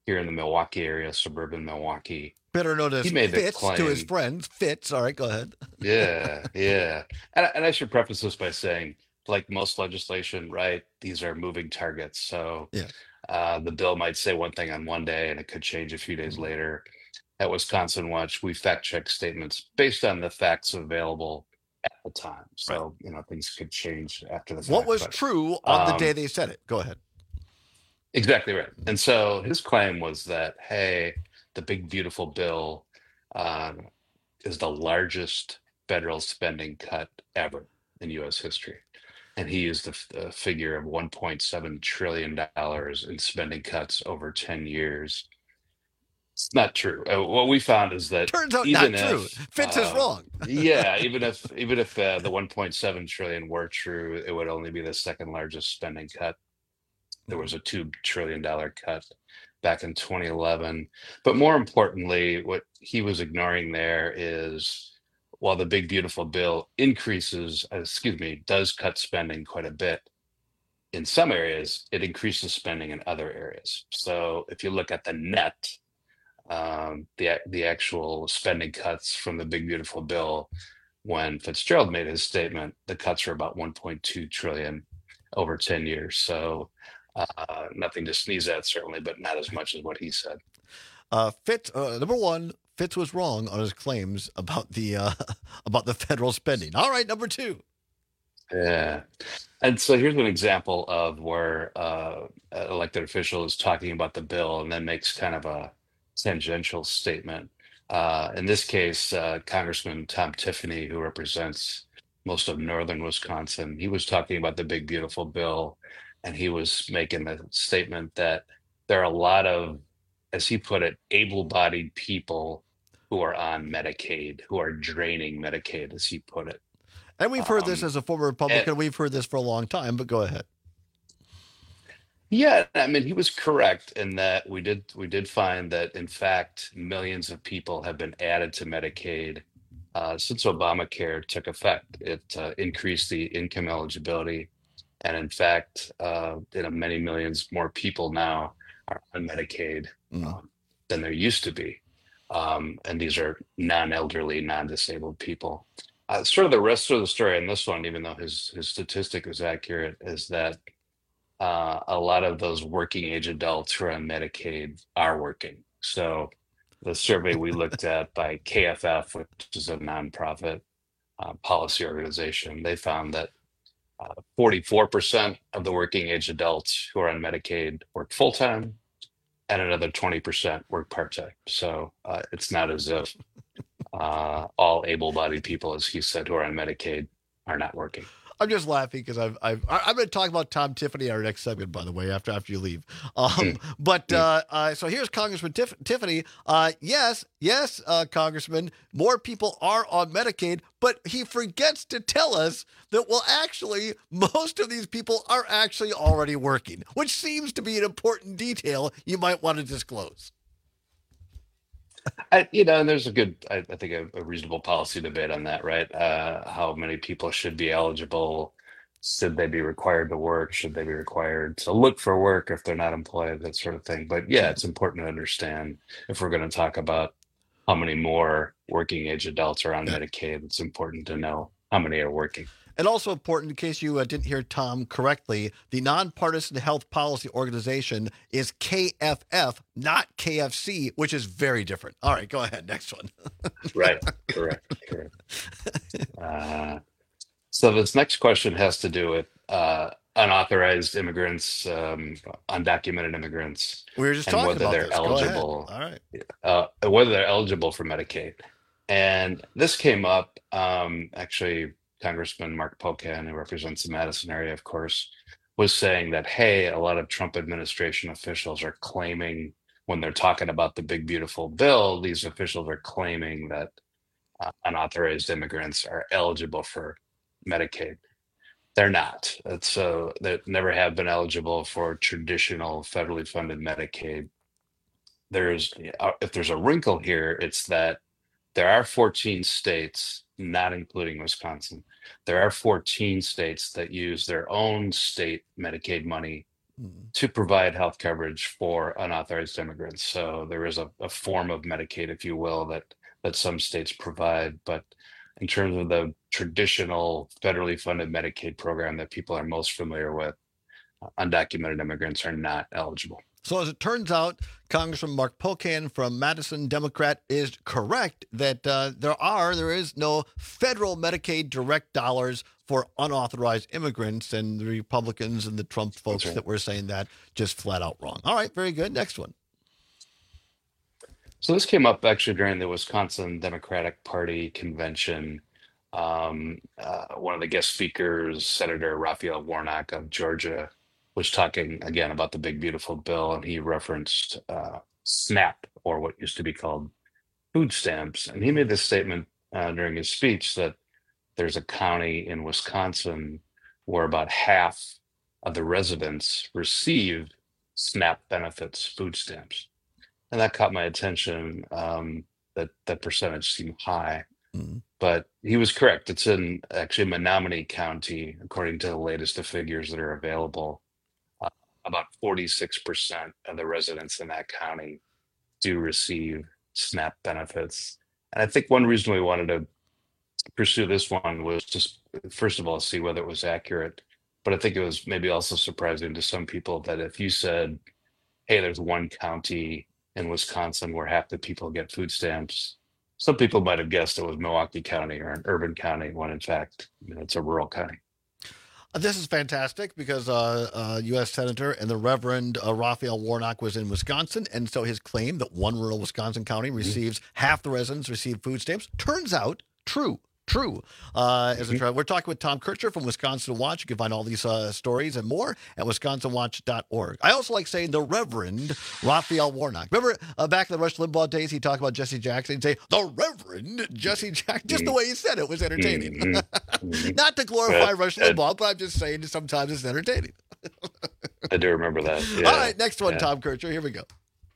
here in the Milwaukee area, suburban Milwaukee. Better known as He made the Fitz to his claim. friends. Fitz. All right, go ahead. Yeah, yeah. And, I- and I should preface this by saying, like most legislation, right, these are moving targets. So Yeah. uh, the bill might say one thing on one day and it could change a few days later. At Wisconsin Watch, we fact check statements based on the facts available at the time. So, you know, things could change after the fact. What was but, true on the um, day they said it? Go ahead. Exactly right. And so his claim was that, hey, the big beautiful bill um, is the largest federal spending cut ever in U S history. And he used the, f- the figure of one point seven trillion dollars in spending cuts over ten years. It's not true. Uh, what we found is that Turns out even not if, true. Fitz is uh, wrong. yeah, even if even if uh, the one point seven trillion were true, it would only be the second largest spending cut. There was a two trillion dollar cut back in twenty eleven. But more importantly, what he was ignoring there is while the big beautiful bill increases, uh, excuse me, does cut spending quite a bit. In some areas, it increases spending in other areas. So if you look at the net, um, the a- the actual spending cuts from the big beautiful bill, when Fitzgerald made his statement, the cuts were about one point two trillion over ten years. So uh, nothing to sneeze at, certainly, but not as much as what he said. Uh, Fitz, uh, number one, Fitz was wrong on his claims about the uh, about the federal spending. All right, number two. Yeah. And so here's an example of where uh, an elected official is talking about the bill and then makes kind of a tangential statement. Uh, in this case, uh, Congressman Tom Tiffany, who represents most of northern Wisconsin, he was talking about the big, beautiful bill. And he was making the statement that there are a lot of, as he put it, able bodied people who are on Medicaid, who are draining Medicaid, as he put it. And we've heard this Um, as a former Republican. and- We've heard this for a long time, but go ahead. Yeah, I mean, he was correct in that we did we did find that in fact millions of people have been added to Medicaid uh, since Obamacare took effect. It uh, increased the income eligibility, and in fact, uh, you know, many millions more people now are on Medicaid um, than there used to be, um, and these are non-elderly, non-disabled people. Uh, sort of the rest of the story on this one, even though his his statistic was accurate, is that uh, a lot of those working age adults who are on Medicaid are working. So the survey we looked at by K F F, which is a nonprofit uh, policy organization, they found that uh, forty-four percent of the working age adults who are on Medicaid work full time, and another twenty percent work part time. So uh, it's not as if uh, all able bodied people, as he said, who are on Medicaid are not working. I'm just laughing because I've, I've I- I'm going to talk about Tom Tiffany in our next segment, by the way, after after you leave. Um, but uh, uh, so here's Congressman Tiff- Tiffany. Uh, yes, yes, uh, Congressman, more people are on Medicaid, but he forgets to tell us that, well, actually, most of these people are actually already working, which seems to be an important detail you might want to disclose. I, you know, and there's a good, I, I think, a, a reasonable policy debate on that, right? Uh, how many people should be eligible? Should they be required to work? Should they be required to look for work if they're not employed? That sort of thing. But yeah, it's important to understand if we're going to talk about how many more working age adults are on Medicaid, it's important to know how many are working. And also important, in case you uh, didn't hear Tom correctly, the Nonpartisan Health Policy Organization is K F F, not K F C, which is very different. All right, go ahead. Next one. Right. Correct. Correct. Uh, so this next question has to do with uh, unauthorized immigrants, um, undocumented immigrants, We were just and talking whether about they're this. Go ahead. eligible. All right. uh, whether they're eligible for Medicaid. And this came up, um, actually, Congressman Mark Pocan, who represents the Madison area, of course, was saying that, hey, a lot of Trump administration officials are claiming, when they're talking about the big, beautiful bill, these officials are claiming that uh, unauthorized immigrants are eligible for Medicaid. They're not. It's, so they never have been eligible for traditional federally funded Medicaid. There's, uh, if there's a wrinkle here, it's that there are fourteen states, not including Wisconsin. There are fourteen states that use their own state Medicaid money to provide health coverage for unauthorized immigrants. So there is a, a form of Medicaid, if you will, that that some states provide. But in terms of the traditional federally funded Medicaid program that people are most familiar with, undocumented immigrants are not eligible. So as it turns out, Congressman Mark Pocan from Madison, Democrat, is correct that uh, there are, there is no federal Medicaid direct dollars for unauthorized immigrants, and the Republicans and the Trump folks right. that were saying that just flat out wrong. All right, very good. Next one. So this came up actually during the Wisconsin Democratic Party convention. Um, uh, one of the guest speakers, Senator Raphael Warnock of Georgia, was talking again about the big, beautiful bill, and he referenced uh, SNAP, or what used to be called food stamps. And he made this statement uh, during his speech that there's a county in Wisconsin where about half of the residents receive SNAP benefits, food stamps. And that caught my attention. Um, that that percentage seemed high. Mm-hmm. But he was correct. It's in actually Menominee County, according to the latest of figures that are available. Uh, about forty-six percent of the residents in that county do receive SNAP benefits. And I think one reason we wanted to pursue this one was just, first of all, see whether it was accurate. But I think it was maybe also surprising to some people that if you said, hey, there's one county in Wisconsin where half the people get food stamps, some people might have guessed it was Milwaukee County or an urban county, when in fact, you know, it's a rural county. Uh, this is fantastic because uh, uh, U S Senator and the Reverend uh, Raphael Warnock was in Wisconsin, and so his claim that one rural Wisconsin county receives mm-hmm. half the residents receive food stamps turns out true. True. Uh, as a, we're talking with Tom Kircher from Wisconsin Watch. You can find all these uh, stories and more at wisconsin watch dot org. I also like saying the Reverend Raphael Warnock. Remember uh, back in the Rush Limbaugh days, he talked about Jesse Jackson. He'd say, the Reverend Jesse Jackson. Just the way he said it was entertaining. Mm-hmm. Not to glorify Rush Limbaugh, but I'm just saying sometimes it's entertaining. I do remember that. Yeah. All right, next one, yeah. Tom Kircher. Here we go.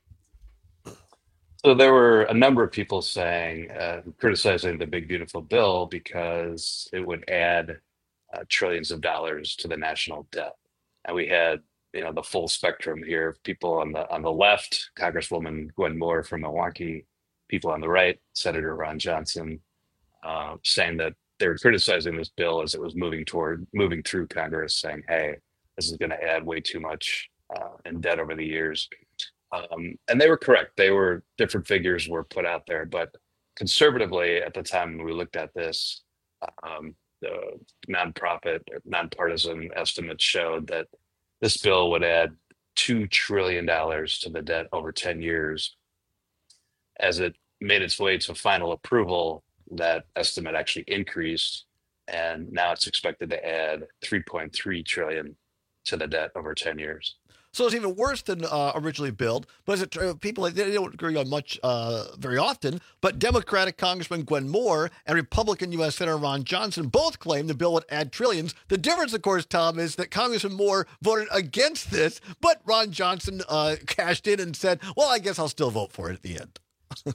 So there were a number of people saying, uh, criticizing the big, beautiful bill because it would add uh, trillions of dollars to the national debt. And we had, you know, the full spectrum here of people on the on the left, Congresswoman Gwen Moore from Milwaukee, people on the right, Senator Ron Johnson, uh, saying that they were criticizing this bill as it was moving toward moving through Congress, saying, hey, this is going to add way too much uh, in debt over the years. Um, and they were correct. They were different figures were put out there, but conservatively at the time when we looked at this, um, the nonprofit, nonpartisan estimates showed that this bill would add two trillion dollars to the debt over ten years. As it made its way to final approval, that estimate actually increased, and now it's expected to add three point three trillion dollars to the debt over ten years. So it's even worse than uh, originally billed. But as it, uh, people they don't agree on much uh, very often. But Democratic Congressman Gwen Moore and Republican U S Senator Ron Johnson both claim the bill would add trillions. The difference, of course, Tom, is that Congressman Moore voted against this, but Ron Johnson uh, cashed in and said, "Well, I guess I'll still vote for it at the end."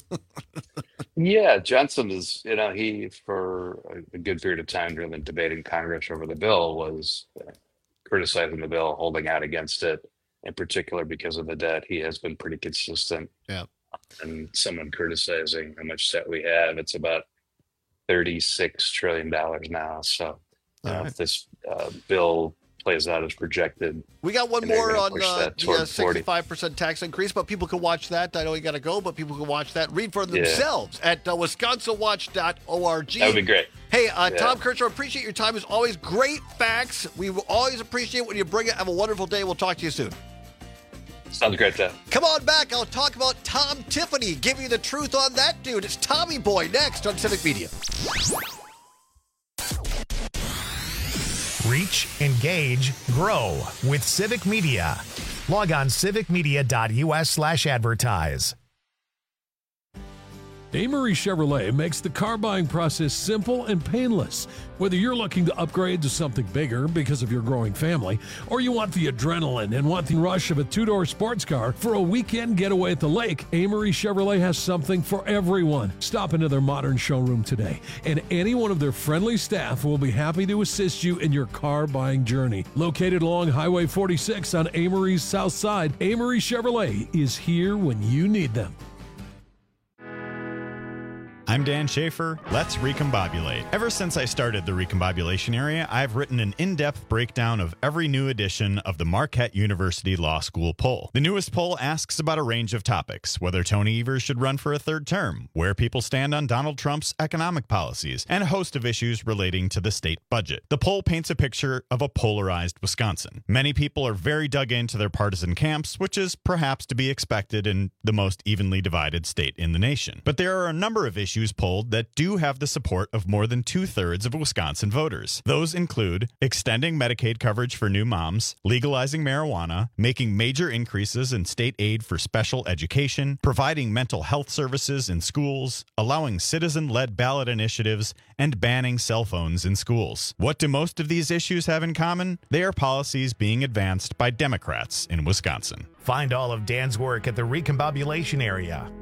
Yeah, Johnson is, you know, he for a good period of time during the debate in Congress over the bill was uh, criticizing the bill, holding out against it. In particular, because of the debt, he has been pretty consistent. Yeah. And someone criticizing how much debt we have, it's about thirty-six trillion dollars now. So uh, right. if this uh, bill plays out as projected. We got one more on uh, the uh, sixty-five percent tax increase, but people can watch that. I know you got to go, but people can watch that. Read for themselves yeah. at uh, wisconsin watch dot org. That would be great. Hey, uh, yeah. Tom Kircher, appreciate your time as always. Great facts. We will always appreciate when you bring it. Have a wonderful day. We'll talk to you soon. Sounds great, Tom. Come on back. I'll talk about Tom Tiffany. Give you the truth on that dude. It's Tommy Boy next on Civic Media. Reach, engage, grow with Civic Media. Log on civic media dot u s slash advertise. Amory Chevrolet makes the car buying process simple and painless. Whether you're looking to upgrade to something bigger because of your growing family, or you want the adrenaline and want the rush of a two-door sports car for a weekend getaway at the lake, Amory Chevrolet has something for everyone. Stop into their modern showroom today, and any one of their friendly staff will be happy to assist you in your car buying journey. Located along Highway forty-six on Amory's south side, Amory Chevrolet is here when you need them. I'm Dan Schaefer. Let's recombobulate. Ever since I started the Recombobulation Area, I've written an in-depth breakdown of every new edition of the Marquette University Law School poll. The newest poll asks about a range of topics: whether Tony Evers should run for a third term, where people stand on Donald Trump's economic policies, and a host of issues relating to the state budget. The poll paints a picture of a polarized Wisconsin. Many people are very dug into their partisan camps, which is perhaps to be expected in the most evenly divided state in the nation. But there are a number of issues polled that do have the support of more than two-thirds of Wisconsin voters. Those include extending Medicaid coverage for new moms, legalizing marijuana, making major increases in state aid for special education, providing mental health services in schools, allowing citizen-led ballot initiatives, and banning cell phones in schools. What do most of these issues have in common? They are policies being advanced by Democrats in Wisconsin. Find all of Dan's work at the Recombobulation Area.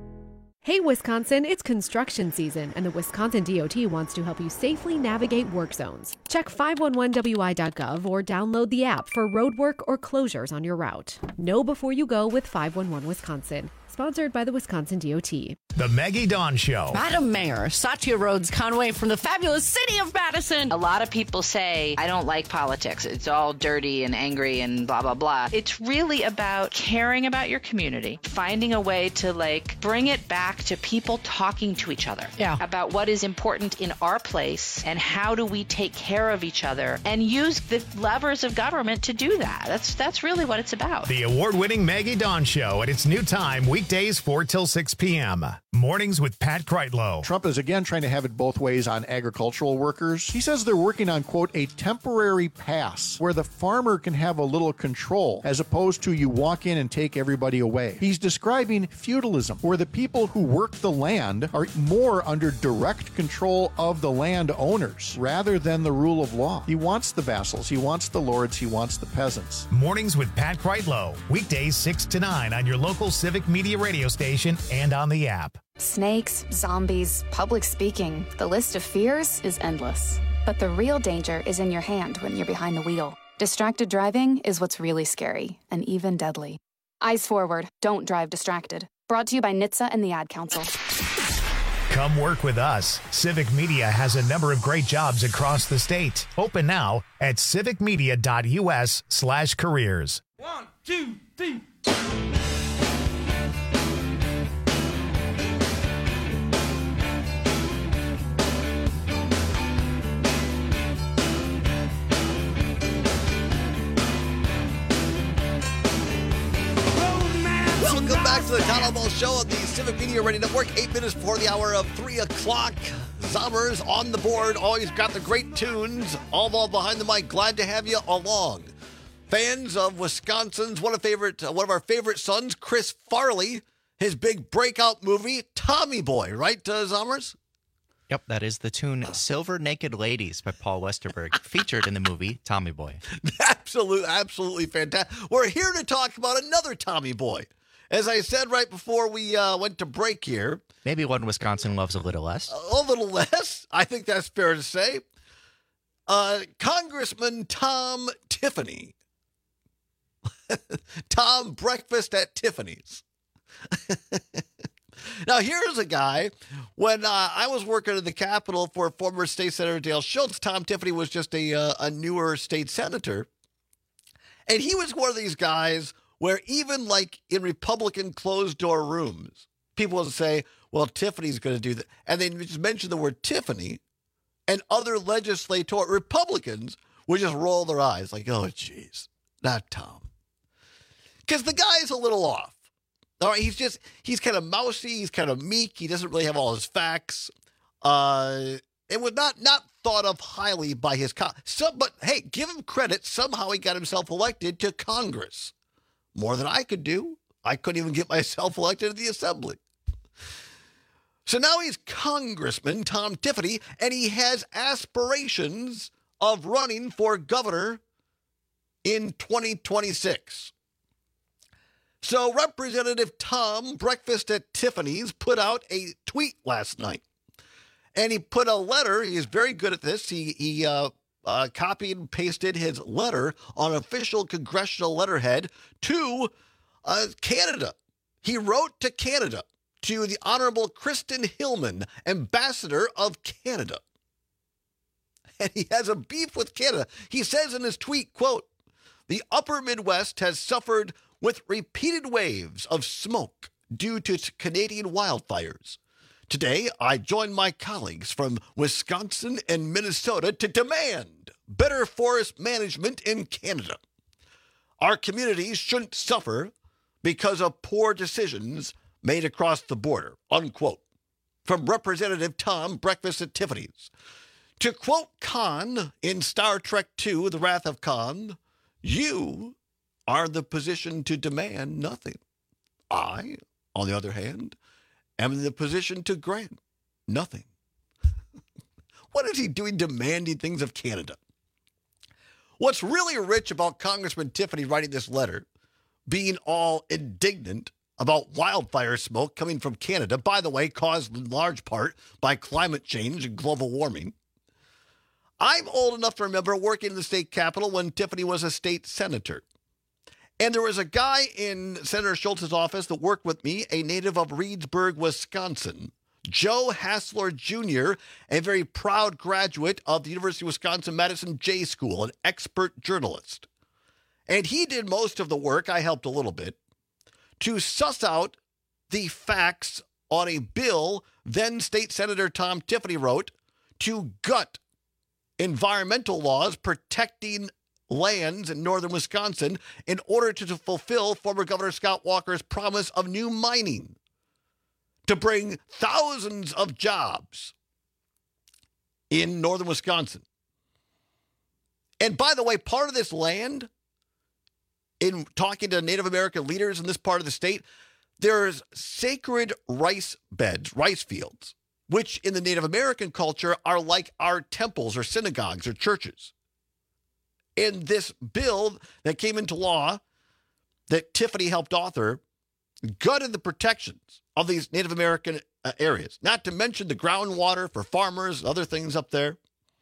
Hey Wisconsin, it's construction season, and the Wisconsin D O T wants to help you safely navigate work zones. Check five one one W I dot gov or download the app for road work or closures on your route. Know before you go with five one one Wisconsin. Sponsored by the Wisconsin D O T. The Maggie Dawn Show. Madam Mayor, Satya Rhodes Conway from the fabulous city of Madison. A lot of people say, I don't like politics. It's all dirty and angry and blah, blah, blah. It's really about caring about your community, finding a way to, like, bring it back to people talking to each other. Yeah. About what is important in our place and how do we take care of each other and use the levers of government to do that. That's, that's really what it's about. The award-winning Maggie Dawn Show at its new time, weekdays four till six p.m. Mornings with Pat Kreitlow. Trump is again trying to have it both ways on agricultural workers. He says they're working on, quote, a temporary pass where the farmer can have a little control as opposed to you walk in and take everybody away. He's describing feudalism, where the people who work the land are more under direct control of the land owners rather than the rule of law. He wants the vassals, he wants the lords, he wants the peasants. Mornings with Pat Kreitlow. Weekdays six to nine on your local Civic Media radio station and on the app. Snakes, zombies, public speaking. The list of fears is endless. But the real danger is in your hand when you're behind the wheel. Distracted driving is what's really scary and even deadly. Eyes forward. Don't drive distracted. Brought to you by N H T S A and the Ad Council. Come work with us. Civic Media has a number of great jobs across the state. Open now at civicmedia.us slash careers. One, two, three. Welcome back to the Town Hall Show on the Civic Media Radio Network. Eight minutes before the hour of three o'clock. Zommers on the board. Always got the great tunes. All ball behind the mic. Glad to have you along. Fans of Wisconsin's one of favorite, uh, one of our favorite sons, Chris Farley. His big breakout movie, Tommy Boy. Right, uh, Zommers? Yep, that is the tune Silver Naked Ladies by Paul Westerberg, featured in the movie Tommy Boy. Absolutely, absolutely fantastic. We're here to talk about another Tommy Boy. As I said right before we uh, went to break here. Maybe one Wisconsin loves a little less. A little less. I think that's fair to say. Uh, Congressman Tom Tiffany. Tom Breakfast at Tiffany's. Now, here's a guy. When uh, I was working in the Capitol for former State Senator Dale Schultz, Tom Tiffany was just a, uh, a newer state senator. And he was one of these guys where even like in Republican closed-door rooms, people would say, well, Tiffany's going to do that. And they just mention the word Tiffany, and other legislator Republicans would just roll their eyes like, oh, geez, not Tom. Because the guy's a little off. All right, he's just, he's kind of mousy, he's kind of meek, he doesn't really have all his facts. Uh, it was not, not thought of highly by his, co- some, but hey, give him credit, somehow he got himself elected to Congress. More than I could do. I couldn't even get myself elected to the assembly. So now he's Congressman Tom Tiffany, and he has aspirations of running for governor in twenty twenty-six. So Representative Tom Breakfast at Tiffany's put out a tweet last night. And he put a letter. He is very good at this. He, he uh, uh, copied and pasted his letter on official congressional letterhead to uh, Canada. He wrote to Canada, to the Honorable Kristen Hillman, Ambassador of Canada. And he has a beef with Canada. He says in his tweet, quote, "The upper Midwest has suffered with repeated waves of smoke due to Canadian wildfires. Today, I join my colleagues from Wisconsin and Minnesota to demand better forest management in Canada. Our communities shouldn't suffer because of poor decisions made across the border," unquote. From Representative Tom Breakfast at Tiffany's. To quote Khan in Star Trek two, The Wrath of Khan, "You are in the position to demand nothing. I, on the other hand, am in the position to grant nothing." What is he doing demanding things of Canada? What's really rich about Congressman Tiffany writing this letter, being all indignant about wildfire smoke coming from Canada, by the way, caused in large part by climate change and global warming. I'm old enough to remember working in the state capitol when Tiffany was a state senator. And there was a guy in Senator Schultz's office that worked with me, a native of Reedsburg, Wisconsin, Joe Hassler Junior, a very proud graduate of the University of Wisconsin-Madison J School, an expert journalist. And he did most of the work, I helped a little bit, to suss out the facts on a bill then State Senator Tom Tiffany wrote to gut environmental laws protecting lands in northern Wisconsin in order to fulfill former Governor Scott Walker's promise of new mining to bring thousands of jobs in northern Wisconsin. And by the way, part of this land, in talking to Native American leaders in this part of the state, there's sacred rice beds, rice fields, which in the Native American culture are like our temples or synagogues or churches. In this bill that came into law that Tiffany helped author gutted the protections of these Native American uh, areas, not to mention the groundwater for farmers and other things up there.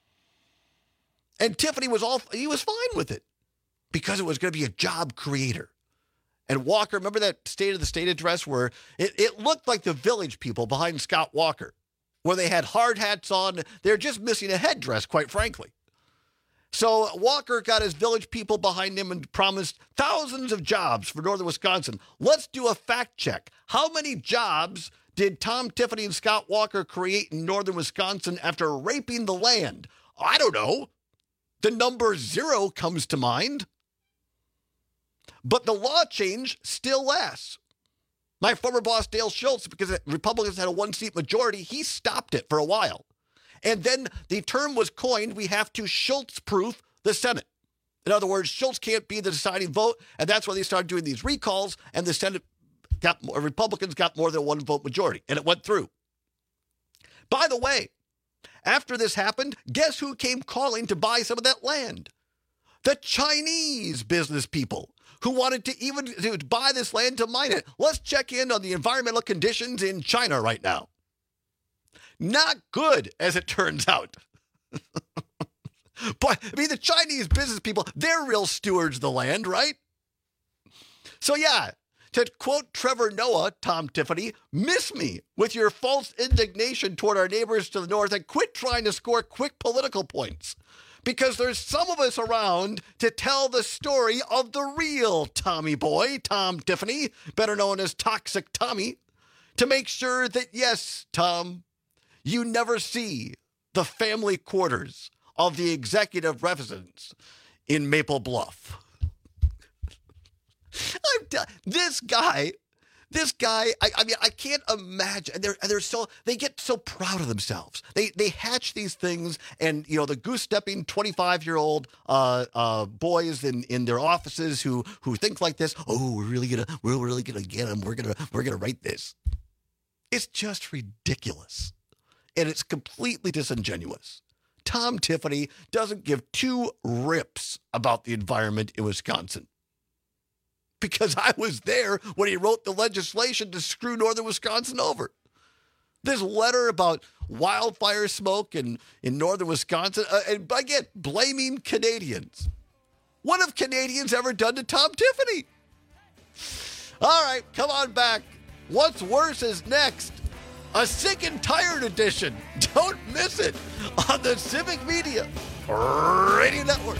And Tiffany was all, he was fine with it because it was going to be a job creator. And Walker, remember that State of the State address where it, it looked like the Village People behind Scott Walker, where they had hard hats on. They're just missing a headdress, quite frankly. So Walker got his Village People behind him and promised thousands of jobs for northern Wisconsin. Let's do a fact check. How many jobs did Tom Tiffany and Scott Walker create in northern Wisconsin after raping the land? I don't know. The number zero comes to mind. But the law change still lasts. My former boss, Dale Schultz, because Republicans had a one-seat majority, he stopped it for a while. And then the term was coined, we have to Schultz-proof the Senate. In other words, Schultz can't be the deciding vote, and that's why they started doing these recalls, and the Senate got more, Republicans got more than one vote majority, and it went through. By the way, after this happened, guess who came calling to buy some of that land? The Chinese business people who wanted to even to buy this land to mine it. Let's check in on the environmental conditions in China right now. Not good, as it turns out. But, I mean, the Chinese business people, they're real stewards of the land, right? So, yeah, to quote Trevor Noah, Tom Tiffany, miss me with your false indignation toward our neighbors to the north and quit trying to score quick political points. Because there's some of us around to tell the story of the real Tommy boy, Tom Tiffany, better known as Toxic Tommy, to make sure that, yes, Tom, you never see the family quarters of the executive residence in Maple Bluff. I'm t- this guy, this guy, I, I mean, I can't imagine. They're, they're so, they get so proud of themselves. They they hatch these things, and, you know, the goose-stepping twenty-five-year-old uh, uh, boys in, in their offices who who think like this, oh, we're really gonna, we're really gonna get them. We're gonna, we're gonna write this. It's just ridiculous. And it's completely disingenuous. Tom Tiffany doesn't give two rips about the environment in Wisconsin. Because I was there when he wrote the legislation to screw northern Wisconsin over. This letter about wildfire smoke in, in northern Wisconsin, uh, and again, blaming Canadians. What have Canadians ever done to Tom Tiffany? All right, come on back. What's Worse is next. A Sick and Tired edition. Don't miss it on the Civic Media Radio Network.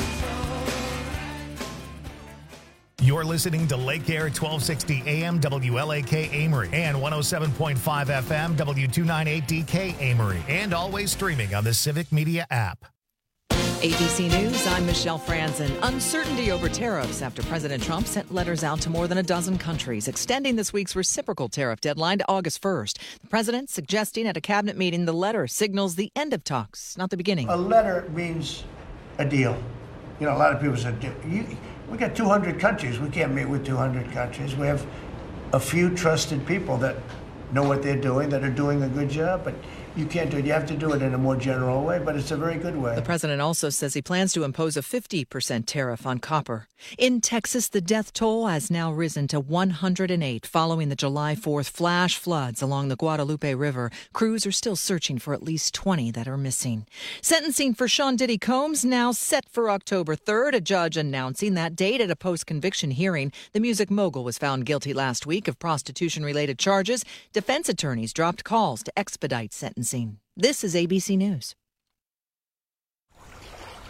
You're listening to Lake Air twelve sixty A M W L A K Amory and one oh seven point five F M W two ninety-eight D K Amory, and always streaming on the Civic Media app. A B C News, I'm Michelle Franzen. Uncertainty over tariffs after President Trump sent letters out to more than a dozen countries, extending this week's reciprocal tariff deadline to August first. The president suggesting at a cabinet meeting the letter signals the end of talks, not the beginning. A letter means a deal. You know, a lot of people said, you, we got two hundred countries. We can't meet with two hundred countries. We have a few trusted people that know what they're doing, that are doing a good job, but you can't do it. You have to do it in a more general way, but it's a very good way. The president also says he plans to impose a fifty percent tariff on copper. In Texas, the death toll has now risen to one hundred eight following the July fourth flash floods along the Guadalupe River. Crews are still searching for at least twenty that are missing. Sentencing for Sean Diddy Combs now set for October third, a judge announcing that date at a post-conviction hearing. The music mogul was found guilty last week of prostitution-related charges. Defense attorneys dropped calls to expedite sentencing. This is A B C News.